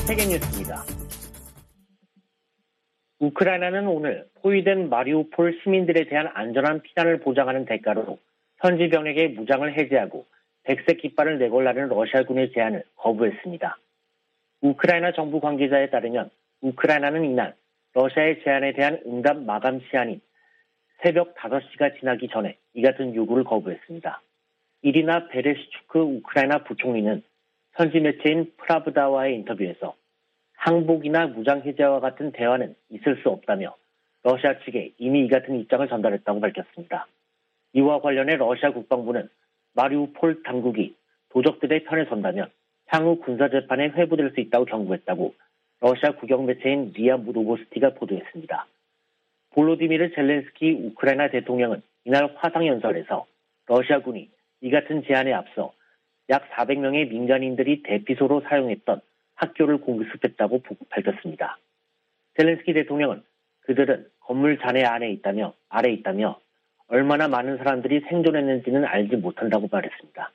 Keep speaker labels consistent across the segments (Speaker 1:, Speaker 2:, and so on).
Speaker 1: 세계뉴스입니다. 우크라이나는 오늘 포위된 마리우폴 시민들에 대한 안전한 피난을 보장하는 대가로 현지 병력의 무장을 해제하고 백색 깃발을 내걸라는 러시아군의 제안을 거부했습니다. 우크라이나 정부 관계자에 따르면 우크라이나는 이날 러시아의 제안에 대한 응답 마감 시한인 새벽 5시가 지나기 전에 이 같은 요구를 거부했습니다. 이리나 베레시추크 우크라이나 부총리는 현지 매체인 프라브다와의 인터뷰에서 항복이나 무장 해제와 같은 대화는 있을 수 없다며 러시아 측에 이미 이 같은 입장을 전달했다고 밝혔습니다. 이와 관련해 러시아 국방부는 마리우폴 당국이 도적들의 편에 선다면 향후 군사재판에 회부될 수 있다고 경고했다고 러시아 국영 매체인 리아 노보스티가 보도했습니다. 볼로디미르 젤렌스키 우크라이나 대통령은 이날 화상연설에서 러시아군이 이 같은 제안에 앞서 약 400명의 민간인들이 대피소로 사용했던 학교를 공습했다고 밝혔습니다. 젤렌스키 대통령은 그들은 건물 잔해 아래 있다며 얼마나 많은 사람들이 생존했는지는 알지 못한다고 말했습니다.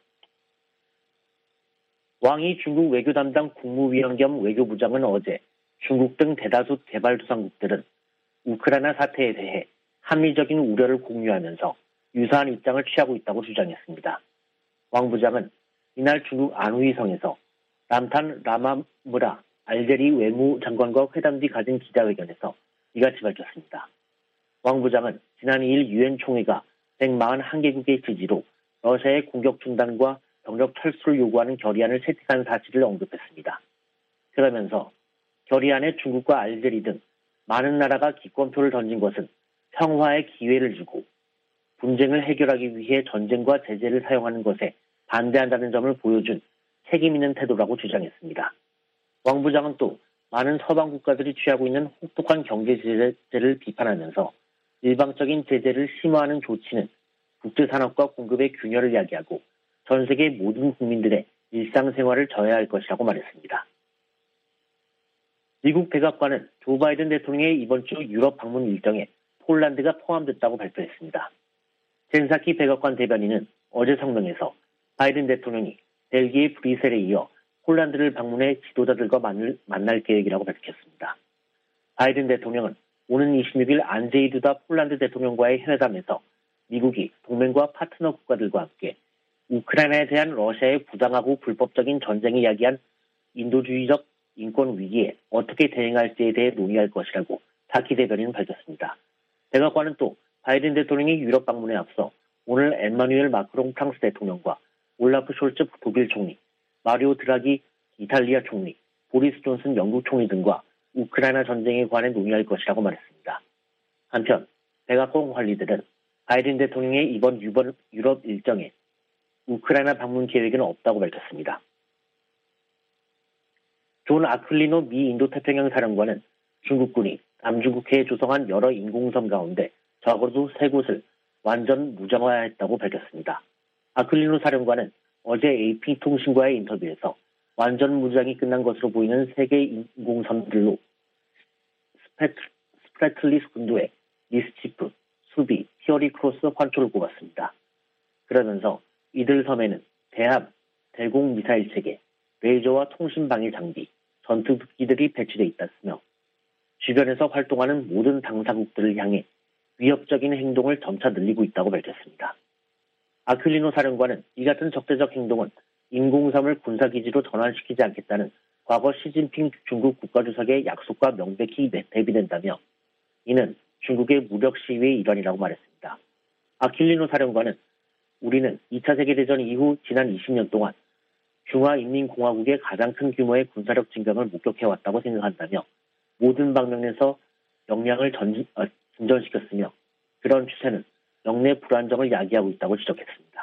Speaker 1: 왕이 중국 외교 담당 국무위원 겸 외교부장은 어제 중국 등 대다수 개발도상국들은 우크라이나 사태에 대해 합리적인 우려를 공유하면서 유사한 입장을 취하고 있다고 주장했습니다. 왕 부장은 이날 중국 안후이성에서 람탄 라마무라 알제리 외무장관과 회담 뒤 가진 기자회견에서 이같이 밝혔습니다. 왕 부장은 지난 2일 유엔 총회가 141개국의 지지로 러시아의 공격 중단과 병력 철수를 요구하는 결의안을 채택한 사실을 언급했습니다. 그러면서 결의안에 중국과 알제리 등 많은 나라가 기권표를 던진 것은 평화의 기회를 주고 분쟁을 해결하기 위해 전쟁과 제재를 사용하는 것에 반대한다는 점을 보여준 책임 있는 태도라고 주장했습니다. 왕 부장은 또 많은 서방 국가들이 취하고 있는 혹독한 경제 제재를 비판하면서 일방적인 제재를 심화하는 조치는 국제산업과 공급의 균열을 야기하고 전 세계 모든 국민들의 일상생활을 저해할 것이라고 말했습니다. 미국 백악관은 조 바이든 대통령의 이번 주 유럽 방문 일정에 폴란드가 포함됐다고 발표했습니다. 젠사키 백악관 대변인은 어제 성명에서 바이든 대통령이 벨기에 브뤼셀에 이어 폴란드를 방문해 지도자들과 만날 계획이라고 밝혔습니다. 바이든 대통령은 오는 26일 안제이 두다 폴란드 대통령과의 회담에서 미국이 동맹과 파트너 국가들과 함께 우크라이나에 대한 러시아의 부당하고 불법적인 전쟁이 야기한 인도주의적 인권 위기에 어떻게 대응할지에 대해 논의할 것이라고 사키 대변인은 밝혔습니다. 백악관은 또 바이든 대통령이 유럽 방문에 앞서 오늘 엠마누엘 마크롱 프랑스 대통령과 올라프 숄츠 독일 총리, 마리오 드라기 이탈리아 총리, 보리스 존슨 영국 총리 등과 우크라이나 전쟁에 관해 논의할 것이라고 말했습니다. 한편 백악관 관리들은 바이든 대통령의 이번 유럽 일정에 우크라이나 방문 계획은 없다고 밝혔습니다. 존 아클리노 미 인도태평양 사령관은 중국군이 남중국해에 조성한 여러 인공섬 가운데 적어도 3곳을 완전 무장화했다고 밝혔습니다. 아클리노 사령관은 어제 AP통신과의 인터뷰에서 완전 무장이 끝난 것으로 보이는 3개 인공섬들로 스프레틀리스 군도의 미스치프, 수비, 히어리 크로스 환초를 꼽았습니다. 그러면서 이들 섬에는 대함, 대공 미사일 체계, 레이저와 통신 방위 장비, 전투기들이 배치돼 있다으며 주변에서 활동하는 모든 당사국들을 향해 위협적인 행동을 점차 늘리고 있다고 밝혔습니다. 아클리노 사령관은 이 같은 적대적 행동은 인공섬을 군사기지로 전환시키지 않겠다는 과거 시진핑 중국 국가주석의 약속과 명백히 대비된다며 이는 중국의 무력 시위의 일환이라고 말했습니다. 아킬리노 사령관은 우리는 2차 세계대전 이후 지난 20년 동안 중화인민공화국의 가장 큰 규모의 군사력 증강을 목격해왔다고 생각한다며 모든 방면에서 역량을 진전시켰으며 그런 추세는 영내 불안정을 야기하고 있다고 지적했습니다.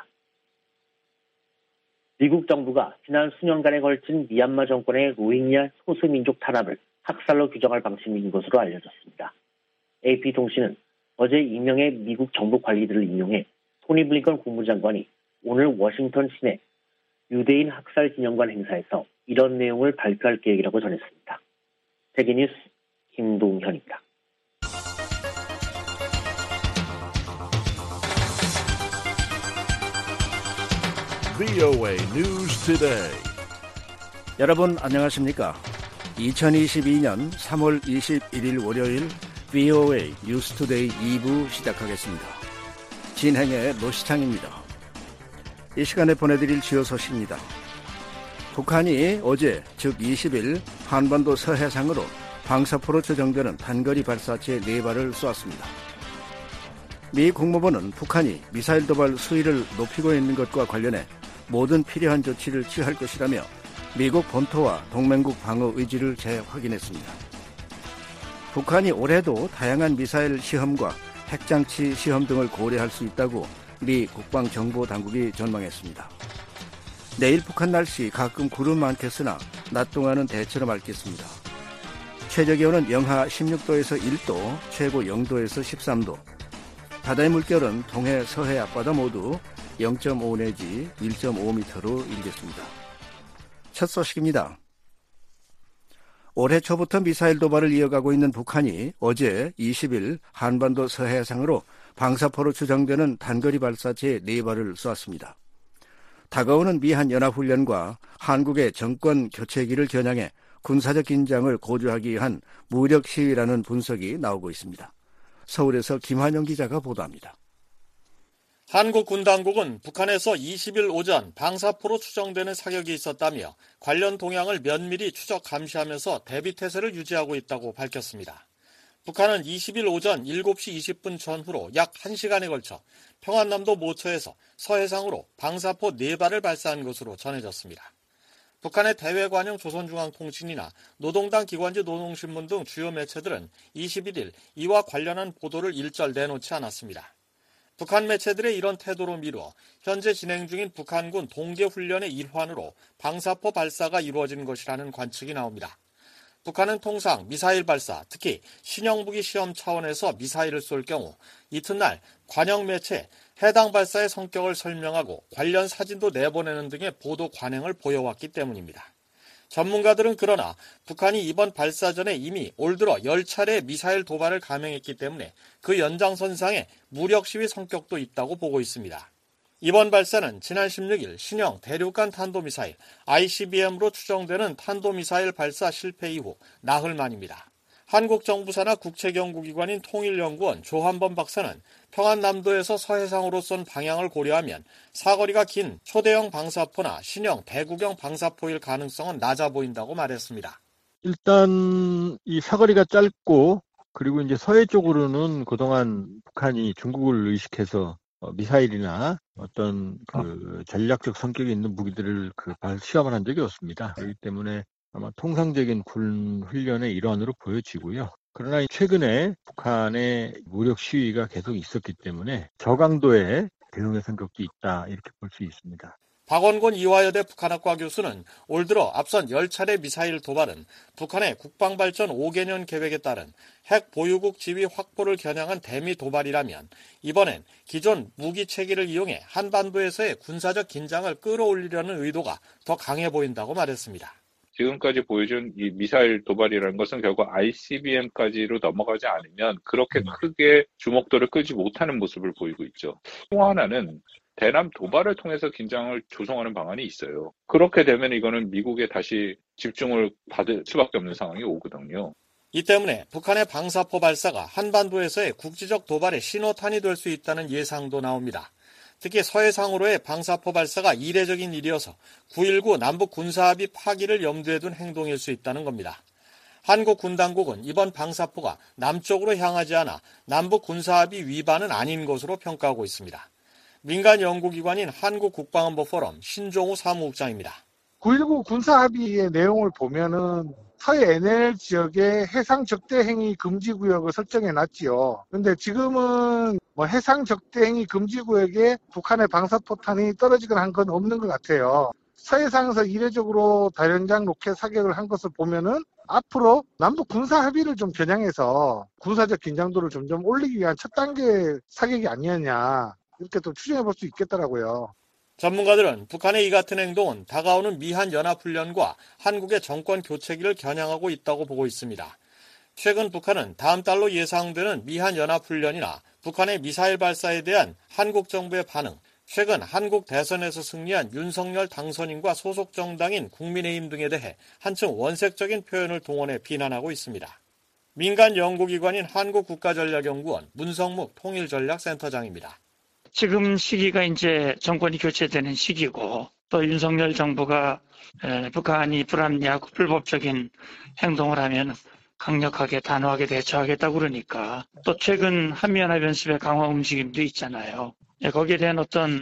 Speaker 1: 미국 정부가 지난 수년간에 걸친 미얀마 정권의 로힝야 소수민족 탄압을 학살로 규정할 방침인 것으로 알려졌습니다. AP통신은 어제 익명의 미국 정부 관리들을 인용해 토니 블링컨 국무장관이 오늘 워싱턴 시내 유대인 학살 기념관 행사에서 이런 내용을 발표할 계획이라고 전했습니다. 세계뉴스 김동현입니다.
Speaker 2: VOA News Today.
Speaker 3: 여러분 안녕하십니까?
Speaker 2: 2022년 3월 21일 월요일 VOA 뉴스투데이 2부 시작하겠습니다. 진행의 노시창입니다. 이 시간에 보내드릴 주요 소식입니다. 북한이 어제 즉 20일 한반도 서해상으로 방사포로 추정되는 단거리 발사체 4발을 쏘았습니다. 미 국무부는 북한이 미사일 도발 수위를 높이고 있는 것과 관련해 모든 필요한 조치를 취할 것이라며 미국 본토와 동맹국 방어 의지를 재확인했습니다. 북한이 올해도 다양한 미사일 시험과 핵장치 시험 등을 고려할 수 있다고 미 국방정보당국이 전망했습니다. 내일 북한 날씨 가끔 구름 많겠으나 낮 동안은 대체로 맑겠습니다. 최저기온은 영하 16도에서 1도, 최고 0도에서 13도. 바다의 물결은 동해, 서해 앞바다 모두 0.5 내지 1.5m로 일겠습니다. 첫 소식입니다. 올해 초부터 미사일 도발을 이어가고 있는 북한이 어제 20일 한반도 서해상으로 방사포로 추정되는 단거리 발사체 4발을 쏘았습니다. 다가오는 미한 연합훈련과 한국의 정권 교체기를 겨냥해 군사적 긴장을 고조하기 위한 무력 시위라는 분석이 나오고 있습니다. 서울에서 김환영 기자가 보도합니다.
Speaker 3: 한국 군 당국은 북한에서 20일 오전 방사포로 추정되는 사격이 있었다며 관련 동향을 면밀히 추적 감시하면서 대비태세를 유지하고 있다고 밝혔습니다. 북한은 20일 오전 7시 20분 전후로 약 1시간에 걸쳐 평안남도 모처에서 서해상으로 방사포 4발을 발사한 것으로 전해졌습니다. 북한의 대외관용 조선중앙통신이나 노동당 기관지 노동신문 등 주요 매체들은 21일 이와 관련한 보도를 일절 내놓지 않았습니다. 북한 매체들의 이런 태도로 미루어 현재 진행 중인 북한군 동계훈련의 일환으로 방사포 발사가 이루어진 것이라는 관측이 나옵니다. 북한은 통상 미사일 발사, 특히 신형무기 시험 차원에서 미사일을 쏠 경우 이튿날 관영 매체에 해당 발사의 성격을 설명하고 관련 사진도 내보내는 등의 보도 관행을 보여왔기 때문입니다. 전문가들은 그러나 북한이 이번 발사 전에 이미 올 들어 10차례 미사일 도발을 감행했기 때문에 그 연장선상에 무력 시위 성격도 있다고 보고 있습니다. 이번 발사는 지난 16일 신형 대륙간 탄도미사일 ICBM으로 추정되는 탄도미사일 발사 실패 이후 나흘 만입니다. 한국 정부사나 국책연구기관인 통일연구원 조한범 박사는 평안남도에서 서해상으로 쏜 방향을 고려하면 사거리가 긴 초대형 방사포나 신형 대구경 방사포일 가능성은 낮아 보인다고 말했습니다.
Speaker 4: 일단 이 사거리가 짧고 그리고 이제 서해 쪽으로는 그동안 북한이 중국을 의식해서 미사일이나 어떤 그 전략적 성격이 있는 무기들을 시험을 한 적이 없습니다. 그렇기 때문에 아마 통상적인 군 훈련의 일환으로 보여지고요. 그러나 최근에 북한의 무력 시위가 계속 있었기 때문에 저강도의 대응의 성격도 있다 이렇게 볼 수 있습니다.
Speaker 3: 박원곤 이화여대 북한학과 교수는 올 들어 앞선 10차례 미사일 도발은 북한의 국방발전 5개년 계획에 따른 핵 보유국 지위 확보를 겨냥한 대미 도발이라면 이번엔 기존 무기 체계를 이용해 한반도에서의 군사적 긴장을 끌어올리려는 의도가 더 강해 보인다고 말했습니다.
Speaker 5: 지금까지 보여준 이 미사일 도발이라는 것은 결국 ICBM까지로 넘어가지 않으면 그렇게 크게 주목도를 끌지 못하는 모습을 보이고 있죠. 또 하나는 대남 도발을 통해서 긴장을 조성하는 방안이 있어요. 그렇게 되면 이거는 미국에 다시 집중을 받을 수밖에 없는 상황이 오거든요.
Speaker 3: 이 때문에 북한의 방사포 발사가 한반도에서의 국지적 도발의 신호탄이 될 수 있다는 예상도 나옵니다. 특히 서해상으로의 방사포 발사가 이례적인 일이어서 9.19 남북 군사합의 파기를 염두에 둔 행동일 수 있다는 겁니다. 한국 군 당국은 이번 방사포가 남쪽으로 향하지 않아 남북 군사합의 위반은 아닌 것으로 평가하고 있습니다. 민간 연구기관인 한국국방안보 포럼 신종우 사무국장입니다.
Speaker 6: 9.19 군사합의의 내용을 보면은 서해 NL 지역에 해상 적대 행위 금지 구역을 설정해 놨지요. 근데 지금은 해상 적대 행위 금지 구역에 북한의 방사포탄이 떨어지거나 한 건 없는 것 같아요. 서해상에서 이례적으로 다연장 로켓 사격을 한 것을 보면은 앞으로 남북 군사 합의를 좀 겨냥해서 군사적 긴장도를 점점 올리기 위한 첫 단계 사격이 아니었냐 이렇게 또 추정해 볼 수 있겠더라고요.
Speaker 3: 전문가들은 북한의 이 같은 행동은 다가오는 미한 연합훈련과 한국의 정권 교체기를 겨냥하고 있다고 보고 있습니다. 최근 북한은 다음 달로 예상되는 미한 연합훈련이나 북한의 미사일 발사에 대한 한국 정부의 반응, 최근 한국 대선에서 승리한 윤석열 당선인과 소속 정당인 국민의힘 등에 대해 한층 원색적인 표현을 동원해 비난하고 있습니다. 민간 연구기관인 한국국가전략연구원 문성묵 통일전략센터장입니다.
Speaker 7: 지금 시기가 이제 정권이 교체되는 시기고 또 윤석열 정부가 북한이 불합리하고 불법적인 행동을 하면 강력하게 단호하게 대처하겠다고 그러니까 또 최근 한미연합연습의 강화 움직임도 있잖아요. 거기에 대한 어떤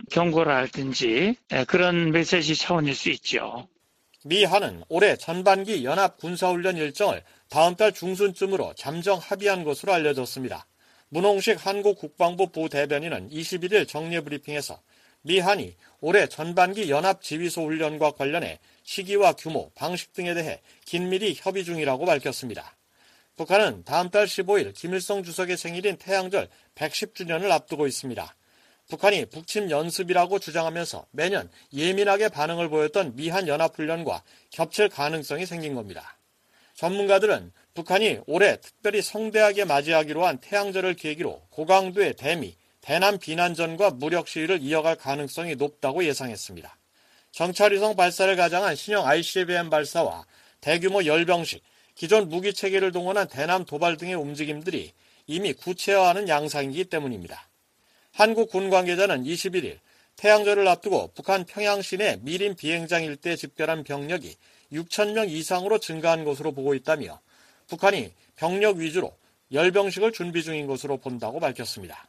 Speaker 7: 경고랄든지 그런 메시지 차원일 수 있죠.
Speaker 3: 미한은 올해 전반기 연합 군사훈련 일정을 다음 달 중순쯤으로 잠정 합의한 것으로 알려졌습니다. 문홍식 한국국방부 부대변인은 21일 정례 브리핑에서 미한이 올해 전반기 연합 지휘소 훈련과 관련해 시기와 규모, 방식 등에 대해 긴밀히 협의 중이라고 밝혔습니다. 북한은 다음 달 15일 김일성 주석의 생일인 태양절 110주년을 앞두고 있습니다. 북한이 북침 연습이라고 주장하면서 매년 예민하게 반응을 보였던 미한 연합훈련과 겹칠 가능성이 생긴 겁니다. 전문가들은 북한이 올해 특별히 성대하게 맞이하기로 한 태양절을 계기로 고강도의 대미, 대남 비난전과 무력 시위를 이어갈 가능성이 높다고 예상했습니다. 정찰위성 발사를 가장한 신형 ICBM 발사와 대규모 열병식, 기존 무기체계를 동원한 대남 도발 등의 움직임들이 이미 구체화하는 양상이기 때문입니다. 한국 군 관계자는 21일 태양절을 앞두고 북한 평양 시내 미림 비행장 일대에 집결한 병력이 6,000명 이상으로 증가한 것으로 보고 있다며 북한이 병력 위주로 열병식을 준비 중인 것으로 본다고 밝혔습니다.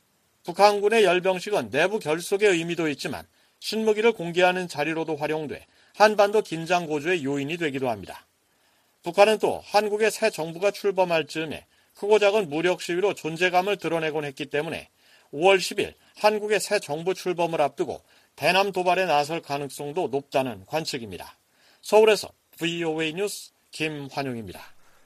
Speaker 3: 북한군의 열병식은 내부 결속의 의미도 있지만 신무기를 공개하는 자리로도 활용돼 한반도 긴장 고조의 요인이 되기도 합니다. 북한은 또 한국의 새 정부가 출범할 즈음에 크고 작은 무력 시위로 존재감을 드러내곤 했기 때문에 5월 10일 한국의 새 정부 출범을 앞두고 대남 도발에 나설 가능성도 높다는 관측입니다. 서울에서 VOA 뉴스 김환용입니다.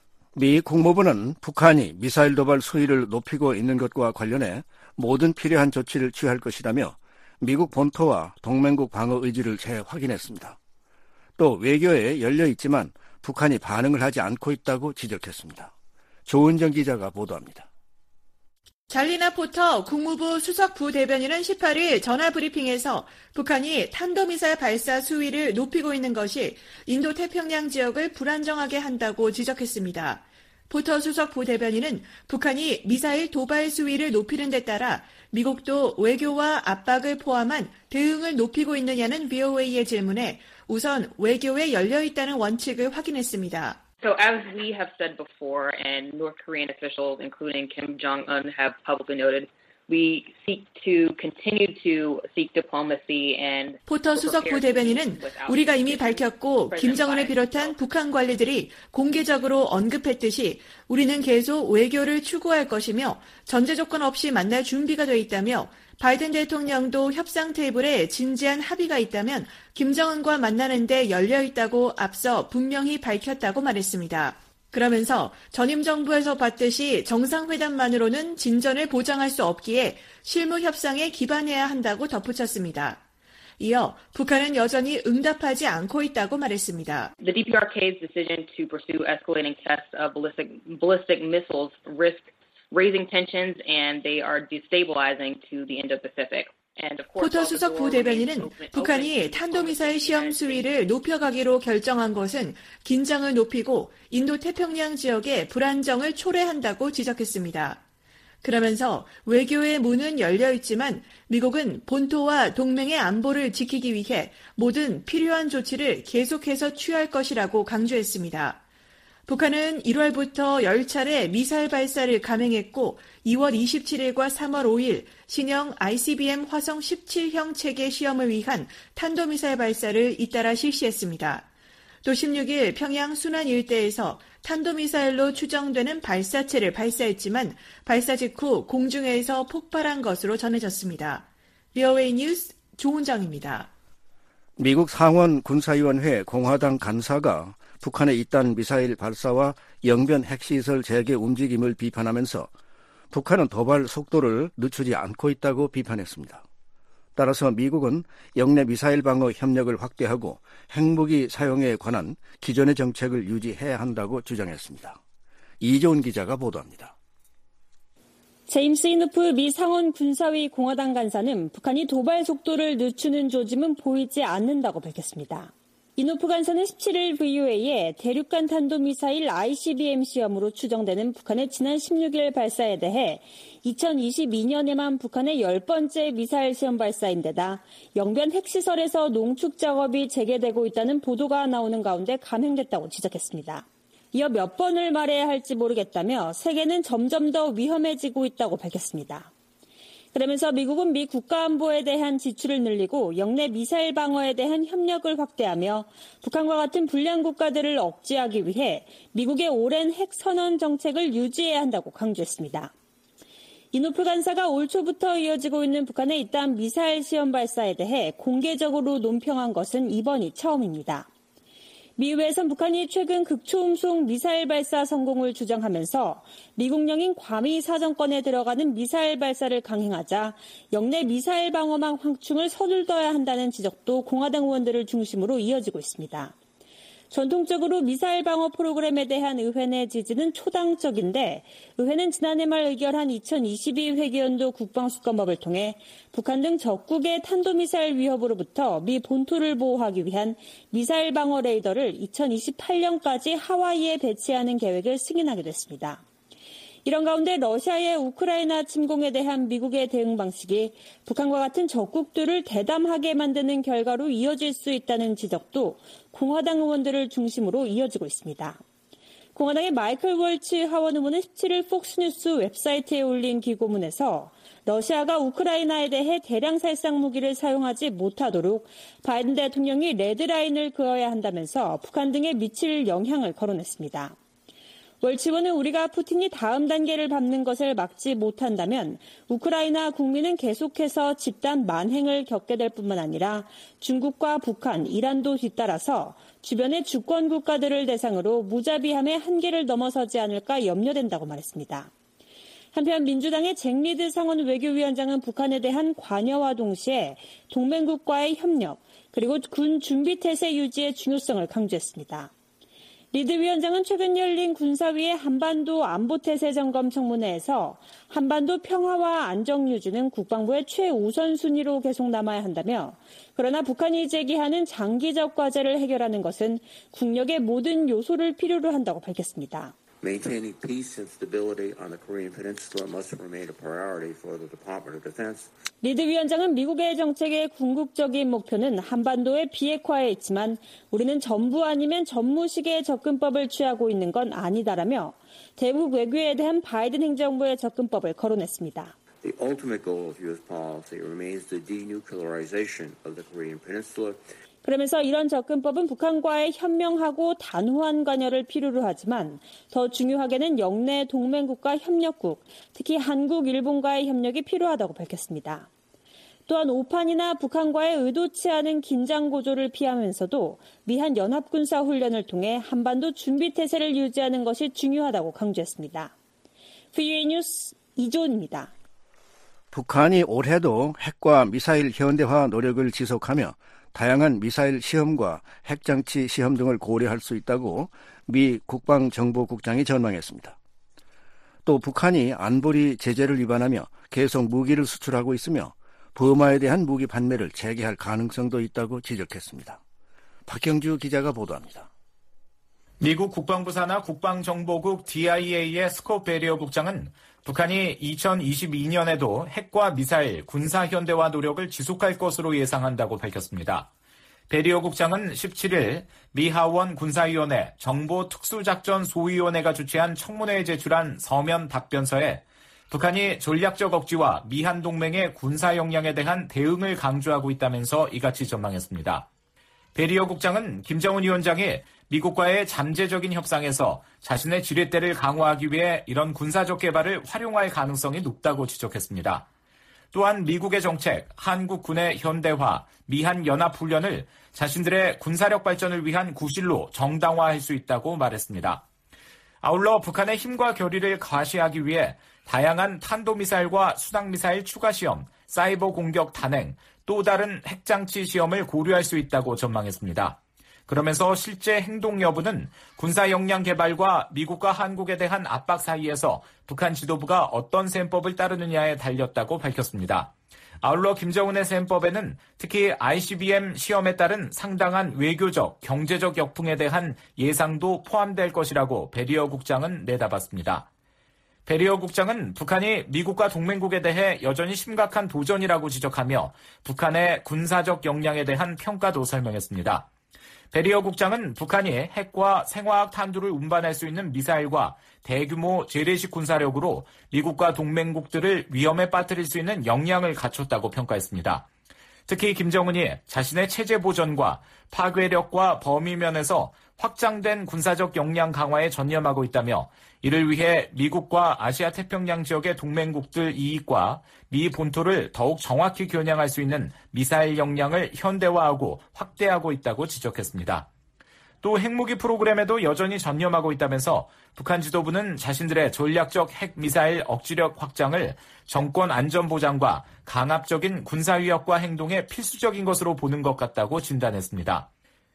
Speaker 2: 미 국무부는 북한이 미사일 도발 수위를 높이고 있는 것과 관련해 모든 필요한 조치를 취할 것이라며 미국 본토와 동맹국 방어 의지를 재확인했습니다. 또 외교에 열려있지만 북한이 반응을 하지 않고 있다고 지적했습니다. 조은정 기자가 보도합니다.
Speaker 8: 잘리나 포터 국무부 수석 부대변인은 18일 전화브리핑에서 북한이 탄도미사일 발사 수위를 높이고 있는 것이 인도태평양 지역을 불안정하게 한다고 지적했습니다. 포터 수석 부대변인은 북한이 미사일 도발 수위를 높이는 데 따라 미국도 외교와 압박을 포함한 대응을 높이고 있느냐는 VOA의 질문에 우선 외교에 열려있다는 원칙을 확인했습니다.
Speaker 9: So as we have said before, and North Korean officials, including Kim Jong-un, have publicly noted, we seek to continue to seek diplomacy and
Speaker 8: 포터 수석 부대변인은 우리가 이미 밝혔고 김정은을 비롯한 북한 관리들이 공개적으로 언급했듯이 우리는 계속 외교를 추구할 것이며 전제 조건 없이 만날 준비가 돼 있다며 바이든 대통령도 협상 테이블에 진지한 합의가 있다면 김정은과 만나는 데 열려 있다고 앞서 분명히 밝혔다고 말했습니다. 그러면서 전임 정부에서 봤듯이 정상회담만으로는 진전을 보장할 수 없기에 실무 협상에 기반해야 한다고 덧붙였습니다. 이어 북한은 여전히 응답하지 않고 있다고 말했습니다.
Speaker 9: The DPRK's decision to pursue escalating tests of ballistic missiles risk raising tensions and they are destabilizing to the Indo-Pacific.
Speaker 8: 포터 수석 부대변인은 북한이 탄도미사일 시험 수위를 높여가기로 결정한 것은 긴장을 높이고 인도태평양 지역의 불안정을 초래한다고 지적했습니다. 그러면서 외교의 문은 열려 있지만 미국은 본토와 동맹의 안보를 지키기 위해 모든 필요한 조치를 계속해서 취할 것이라고 강조했습니다. 북한은 1월부터 10차례 미사일 발사를 감행했고 2월 27일과 3월 5일 신형 ICBM 화성 17형 체계 시험을 위한 탄도미사일 발사를 잇따라 실시했습니다. 또 16일 평양 순안 일대에서 탄도미사일로 추정되는 발사체를 발사했지만 발사 직후 공중에서 폭발한 것으로 전해졌습니다. VOA 뉴스 조은정입니다.
Speaker 2: 미국 상원 군사위원회 공화당 간사가 북한의 잇단 미사일 발사와 영변 핵시설 재개 움직임을 비판하면서 북한은 도발 속도를 늦추지 않고 있다고 비판했습니다. 따라서 미국은 영내 미사일 방어 협력을 확대하고 핵무기 사용에 관한 기존의 정책을 유지해야 한다고 주장했습니다. 이조은 기자가 보도합니다.
Speaker 10: 제임스 이노프 미 상원 군사위 공화당 간사는 북한이 도발 속도를 늦추는 조짐은 보이지 않는다고 밝혔습니다. 이노프 간사는 17일 VOA에 대륙간 탄도미사일 ICBM 시험으로 추정되는 북한의 지난 16일 발사에 대해 2022년에만 북한의 10번째 미사일 시험 발사인 데다 영변 핵시설에서 농축 작업이 재개되고 있다는 보도가 나오는 가운데 감행됐다고 지적했습니다. 이어 몇 번을 말해야 할지 모르겠다며 세계는 점점 더 위험해지고 있다고 밝혔습니다. 그러면서 미국은 미 국가안보에 대한 지출을 늘리고 영내 미사일 방어에 대한 협력을 확대하며 북한과 같은 불량 국가들을 억제하기 위해 미국의 오랜 핵 선언 정책을 유지해야 한다고 강조했습니다. 이노프 간사가 올 초부터 이어지고 있는 북한의 이딴 미사일 시험 발사에 대해 공개적으로 논평한 것은 이번이 처음입니다. 미 의회에선 북한이 최근 극초음속 미사일 발사 성공을 주장하면서 미국령인 괌이 사정권에 들어가는 미사일 발사를 강행하자 영내 미사일 방어망 확충을 서둘러야 한다는 지적도 공화당 의원들을 중심으로 이어지고 있습니다. 전통적으로 미사일 방어 프로그램에 대한 의회 내 지지는 초당적인데 의회는 지난해 말 의결한 2022 회계연도 국방수권법을 통해 북한 등 적국의 탄도미사일 위협으로부터 미 본토를 보호하기 위한 미사일 방어 레이더를 2028년까지 하와이에 배치하는 계획을 승인하게 됐습니다. 이런 가운데 러시아의 우크라이나 침공에 대한 미국의 대응 방식이 북한과 같은 적국들을 대담하게 만드는 결과로 이어질 수 있다는 지적도 공화당 의원들을 중심으로 이어지고 있습니다. 공화당의 마이클 월츠 하원 의원은 17일 폭스뉴스 웹사이트에 올린 기고문에서 러시아가 우크라이나에 대해 대량 살상 무기를 사용하지 못하도록 바이든 대통령이 레드라인을 그어야 한다면서 북한 등에 미칠 영향을 거론했습니다. 월츠 의원은 우리가 푸틴이 다음 단계를 밟는 것을 막지 못한다면 우크라이나 국민은 계속해서 집단 만행을 겪게 될 뿐만 아니라 중국과 북한, 이란도 뒤따라서 주변의 주권 국가들을 대상으로 무자비함의 한계를 넘어서지 않을까 염려된다고 말했습니다. 한편 민주당의 잭 리드 상원 외교위원장은 북한에 대한 관여와 동시에 동맹국과의 협력 그리고 군 준비태세 유지의 중요성을 강조했습니다. 리드 위원장은 최근 열린 군사위의 한반도 안보태세 점검 청문회에서 한반도 평화와 안정 유지는 국방부의 최우선 순위로 계속 남아야 한다며 그러나 북한이 제기하는 장기적 과제를 해결하는 것은 국력의 모든 요소를 필요로 한다고 밝혔습니다.
Speaker 11: Maintaining peace and stability on the Korean Peninsula must remain a priority for the Department of Defense.
Speaker 10: 리드 위원장은 미국의 정책의 궁극적인 목표는 한반도의 비핵화에 있지만 우리는 전부 아니면 전무식의 접근법을 취하고 있는 건 아니다라며 대북 외교에 대한 바이든 행정부의 접근법을 거론했습니다.
Speaker 11: The ultimate goal of U.S. policy remains the denuclearization of the Korean Peninsula.
Speaker 10: 그러면서 이런 접근법은 북한과의 현명하고 단호한 관여를 필요로 하지만 더 중요하게는 영내 동맹국과 협력국, 특히 한국, 일본과의 협력이 필요하다고 밝혔습니다. 또한 오판이나 북한과의 의도치 않은 긴장 고조를 피하면서도 미한 연합군사훈련을 통해 한반도 준비태세를 유지하는 것이 중요하다고 강조했습니다. VOA 뉴스 이조은입니다.
Speaker 2: 북한이 올해도 핵과 미사일 현대화 노력을 지속하며 다양한 미사일 시험과 핵장치 시험 등을 고려할 수 있다고 미 국방정보국장이 전망했습니다. 또 북한이 안보리 제재를 위반하며 계속 무기를 수출하고 있으며 버마에 대한 무기 판매를 재개할 가능성도 있다고 지적했습니다. 박경주 기자가 보도합니다.
Speaker 12: 미국 국방부 산하 국방정보국 DIA의 스콧 베리어 국장은 북한이 2022년에도 핵과 미사일, 군사 현대화 노력을 지속할 것으로 예상한다고 밝혔습니다. 베리어 국장은 17일 미 하원 군사위원회 정보특수작전소위원회가 주최한 청문회에 제출한 서면 답변서에 북한이 전략적 억지와 미한 동맹의 군사 역량에 대한 대응을 강조하고 있다면서 이같이 전망했습니다. 베리어 국장은 김정은 위원장이 미국과의 잠재적인 협상에서 자신의 지렛대를 강화하기 위해 이런 군사적 개발을 활용할 가능성이 높다고 지적했습니다. 또한 미국의 정책, 한국군의 현대화, 미한 연합훈련을 자신들의 군사력 발전을 위한 구실로 정당화할 수 있다고 말했습니다. 아울러 북한의 힘과 결의를 과시하기 위해 다양한 탄도미사일과 수당미사일 추가 시험, 사이버 공격 단행, 또 다른 핵장치 시험을 고려할 수 있다고 전망했습니다. 그러면서 실제 행동 여부는 군사 역량 개발과 미국과 한국에 대한 압박 사이에서 북한 지도부가 어떤 셈법을 따르느냐에 달렸다고 밝혔습니다. 아울러 김정은의 셈법에는 특히 ICBM 시험에 따른 상당한 외교적, 경제적 역풍에 대한 예상도 포함될 것이라고 베리어 국장은 내다봤습니다. 베리어 국장은 북한이 미국과 동맹국에 대해 여전히 심각한 도전이라고 지적하며 북한의 군사적 역량에 대한 평가도 설명했습니다. 베리어 국장은 북한이 핵과 생화학 탄두를 운반할 수 있는 미사일과 대규모 재래식 군사력으로 미국과 동맹국들을 위험에 빠뜨릴 수 있는 역량을 갖췄다고 평가했습니다. 특히 김정은이 자신의 체제 보전과 파괴력과 범위 면에서 확장된 군사적 역량 강화에 전념하고 있다며 이를 위해 미국과 아시아 태평양 지역의 동맹국들 이익과 미 본토를 더욱 정확히 겨냥할 수 있는 미사일 역량을 현대화하고 확대하고 있다고 지적했습니다. 또 핵무기 프로그램에도 여전히 전념하고 있다면서 북한 지도부는 자신들의 전략적 핵미사일 억지력 확장을 정권 안전 보장과 강압적인 군사위협과 행동에 필수적인 것으로 보는 것 같다고 진단했습니다.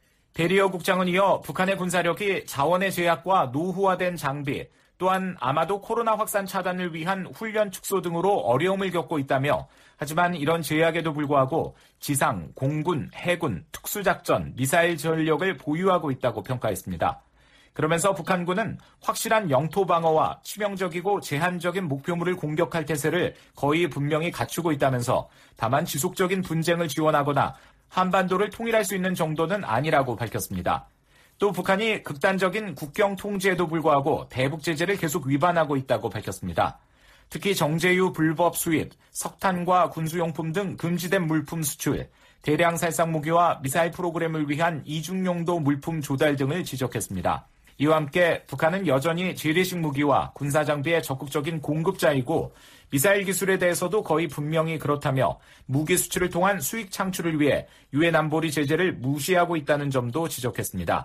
Speaker 12: 베리어 국장은 이어 북한의 군사력이 자원의 제약과 노후화된 장비, 또한 아마도 코로나 확산 차단을 위한 훈련 축소 등으로 어려움을 겪고 있다며 하지만 이런 제약에도 불구하고 지상, 공군, 해군, 특수작전, 미사일 전력을 보유하고 있다고 평가했습니다. 그러면서 북한군은 확실한 영토 방어와 치명적이고 제한적인 목표물을 공격할 태세를 거의 분명히 갖추고 있다면서 다만 지속적인 분쟁을 지원하거나 한반도를 통일할 수 있는 정도는 아니라고 밝혔습니다. 또 북한이 극단적인 국경 통제에도 불구하고 대북 제재를 계속 위반하고 있다고 밝혔습니다. 특히 정제유 불법 수입, 석탄과 군수용품 등 금지된 물품 수출, 대량 살상 무기와 미사일 프로그램을 위한 이중용도 물품 조달 등을 지적했습니다. 이와 함께 북한은 여전히 재래식 무기와 군사장비의 적극적인 공급자이고 미사일 기술에 대해서도 거의 분명히 그렇다며 무기 수출을 통한 수익 창출을 위해 유엔 안보리 제재를 무시하고 있다는 점도 지적했습니다.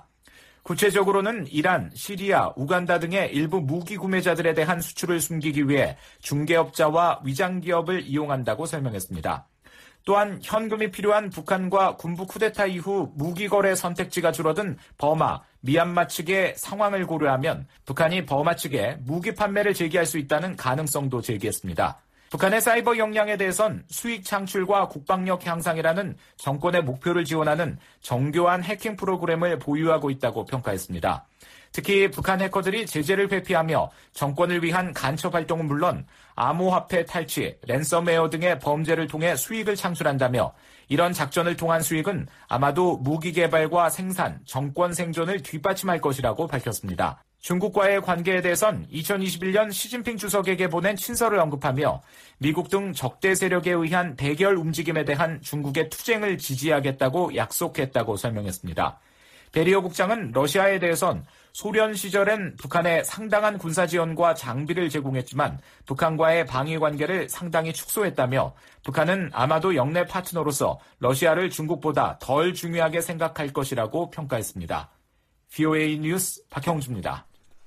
Speaker 12: 구체적으로는 이란, 시리아, 우간다 등의 일부 무기 구매자들에 대한 수출을 숨기기 위해 중개업자와 위장기업을 이용한다고 설명했습니다. 또한 현금이 필요한 북한과 군부 쿠데타 이후 무기 거래 선택지가 줄어든 버마, 미얀마 측의 상황을 고려하면 북한이 버마 측에 무기 판매를 제기할 수 있다는 가능성도 제기했습니다. 북한의 사이버 역량에 대해선 수익 창출과 국방력 향상이라는 정권의 목표를 지원하는 정교한 해킹 프로그램을 보유하고 있다고 평가했습니다. 특히 북한 해커들이 제재를 회피하며 정권을 위한 간첩 활동은 물론 암호화폐 탈취, 랜섬웨어 등의 범죄를 통해 수익을 창출한다며 이런 작전을 통한 수익은 아마도 무기 개발과 생산, 정권 생존을 뒷받침할 것이라고 밝혔습니다. 중국과의 관계에 대해선 2021년 시진핑 주석에게 보낸 친서를 언급하며 미국 등 적대 세력에 의한 대결 움직임에 대한 중국의 투쟁을 지지하겠다고 약속했다고 설명했습니다. 베리어 국장은 러시아에 대해선 소련 시절엔 북한에 상당한 군사 지원과 장비를 제공했지만 북한과의 방위 관계를 상당히 축소했다며 북한은 아마도 영내 파트너로서 러시아를 중국보다 덜 중요하게 생각할 것이라고 평가했습니다. VOA 뉴스 박형주입니다.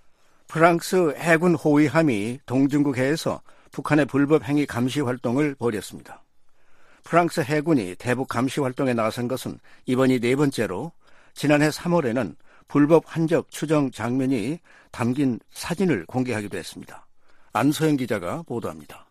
Speaker 2: 프랑스 해군 호위함이 동중국 해에서 북한의 불법 행위 감시 활동을 벌였습니다. 프랑스 해군이 대북 감시 활동에 나선 것은 이번이 네 번째로 지난해 3월에는 불법 환적 추정 장면이 담긴 사진을 공개하기도 했습니다. 안소영 기자가 보도합니다.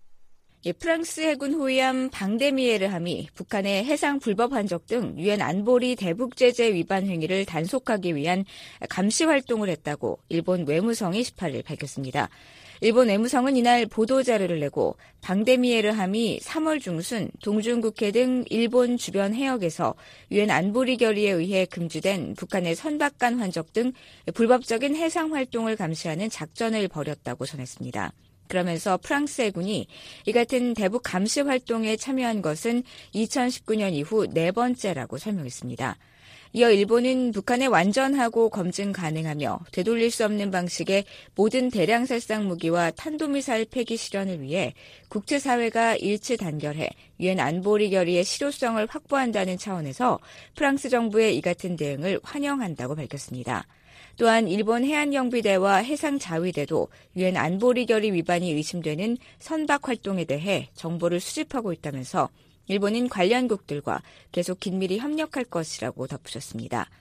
Speaker 13: 프랑스 해군 호위함 방데미에르함이 북한의 해상 불법 환적 등 유엔 안보리 대북 제재 위반 행위를 단속하기 위한 감시 활동을 했다고 일본 외무성이 18일 밝혔습니다. 일본 외무성은 이날 보도자료를 내고 방데미에르함이 3월 중순 동중국해 등 일본 주변 해역에서 유엔 안보리 결의에 의해 금지된 북한의 선박간 환적 등 불법적인 해상 활동을 감시하는 작전을 벌였다고 전했습니다. 그러면서 프랑스 해군이 이 같은 대북 감시 활동에 참여한 것은 2019년 이후 네 번째라고 설명했습니다. 이어 일본은 북한의 완전하고 검증 가능하며 되돌릴 수 없는 방식의 모든 대량 살상 무기와 탄도미사일 폐기 실현을 위해 국제사회가 일치 단결해 유엔 안보리 결의의 실효성을 확보한다는 차원에서 프랑스 정부의 이 같은 대응을 환영한다고 밝혔습니다. 또한 일본 해안경비대와 해상자위대도 유엔 안보리 결의 위반이 의심되는 선박 활동에 대해 정보를 수집하고 있다면서 일본은 관련국들과 계속 긴밀히 협력할 것이라고 덧붙였습니다.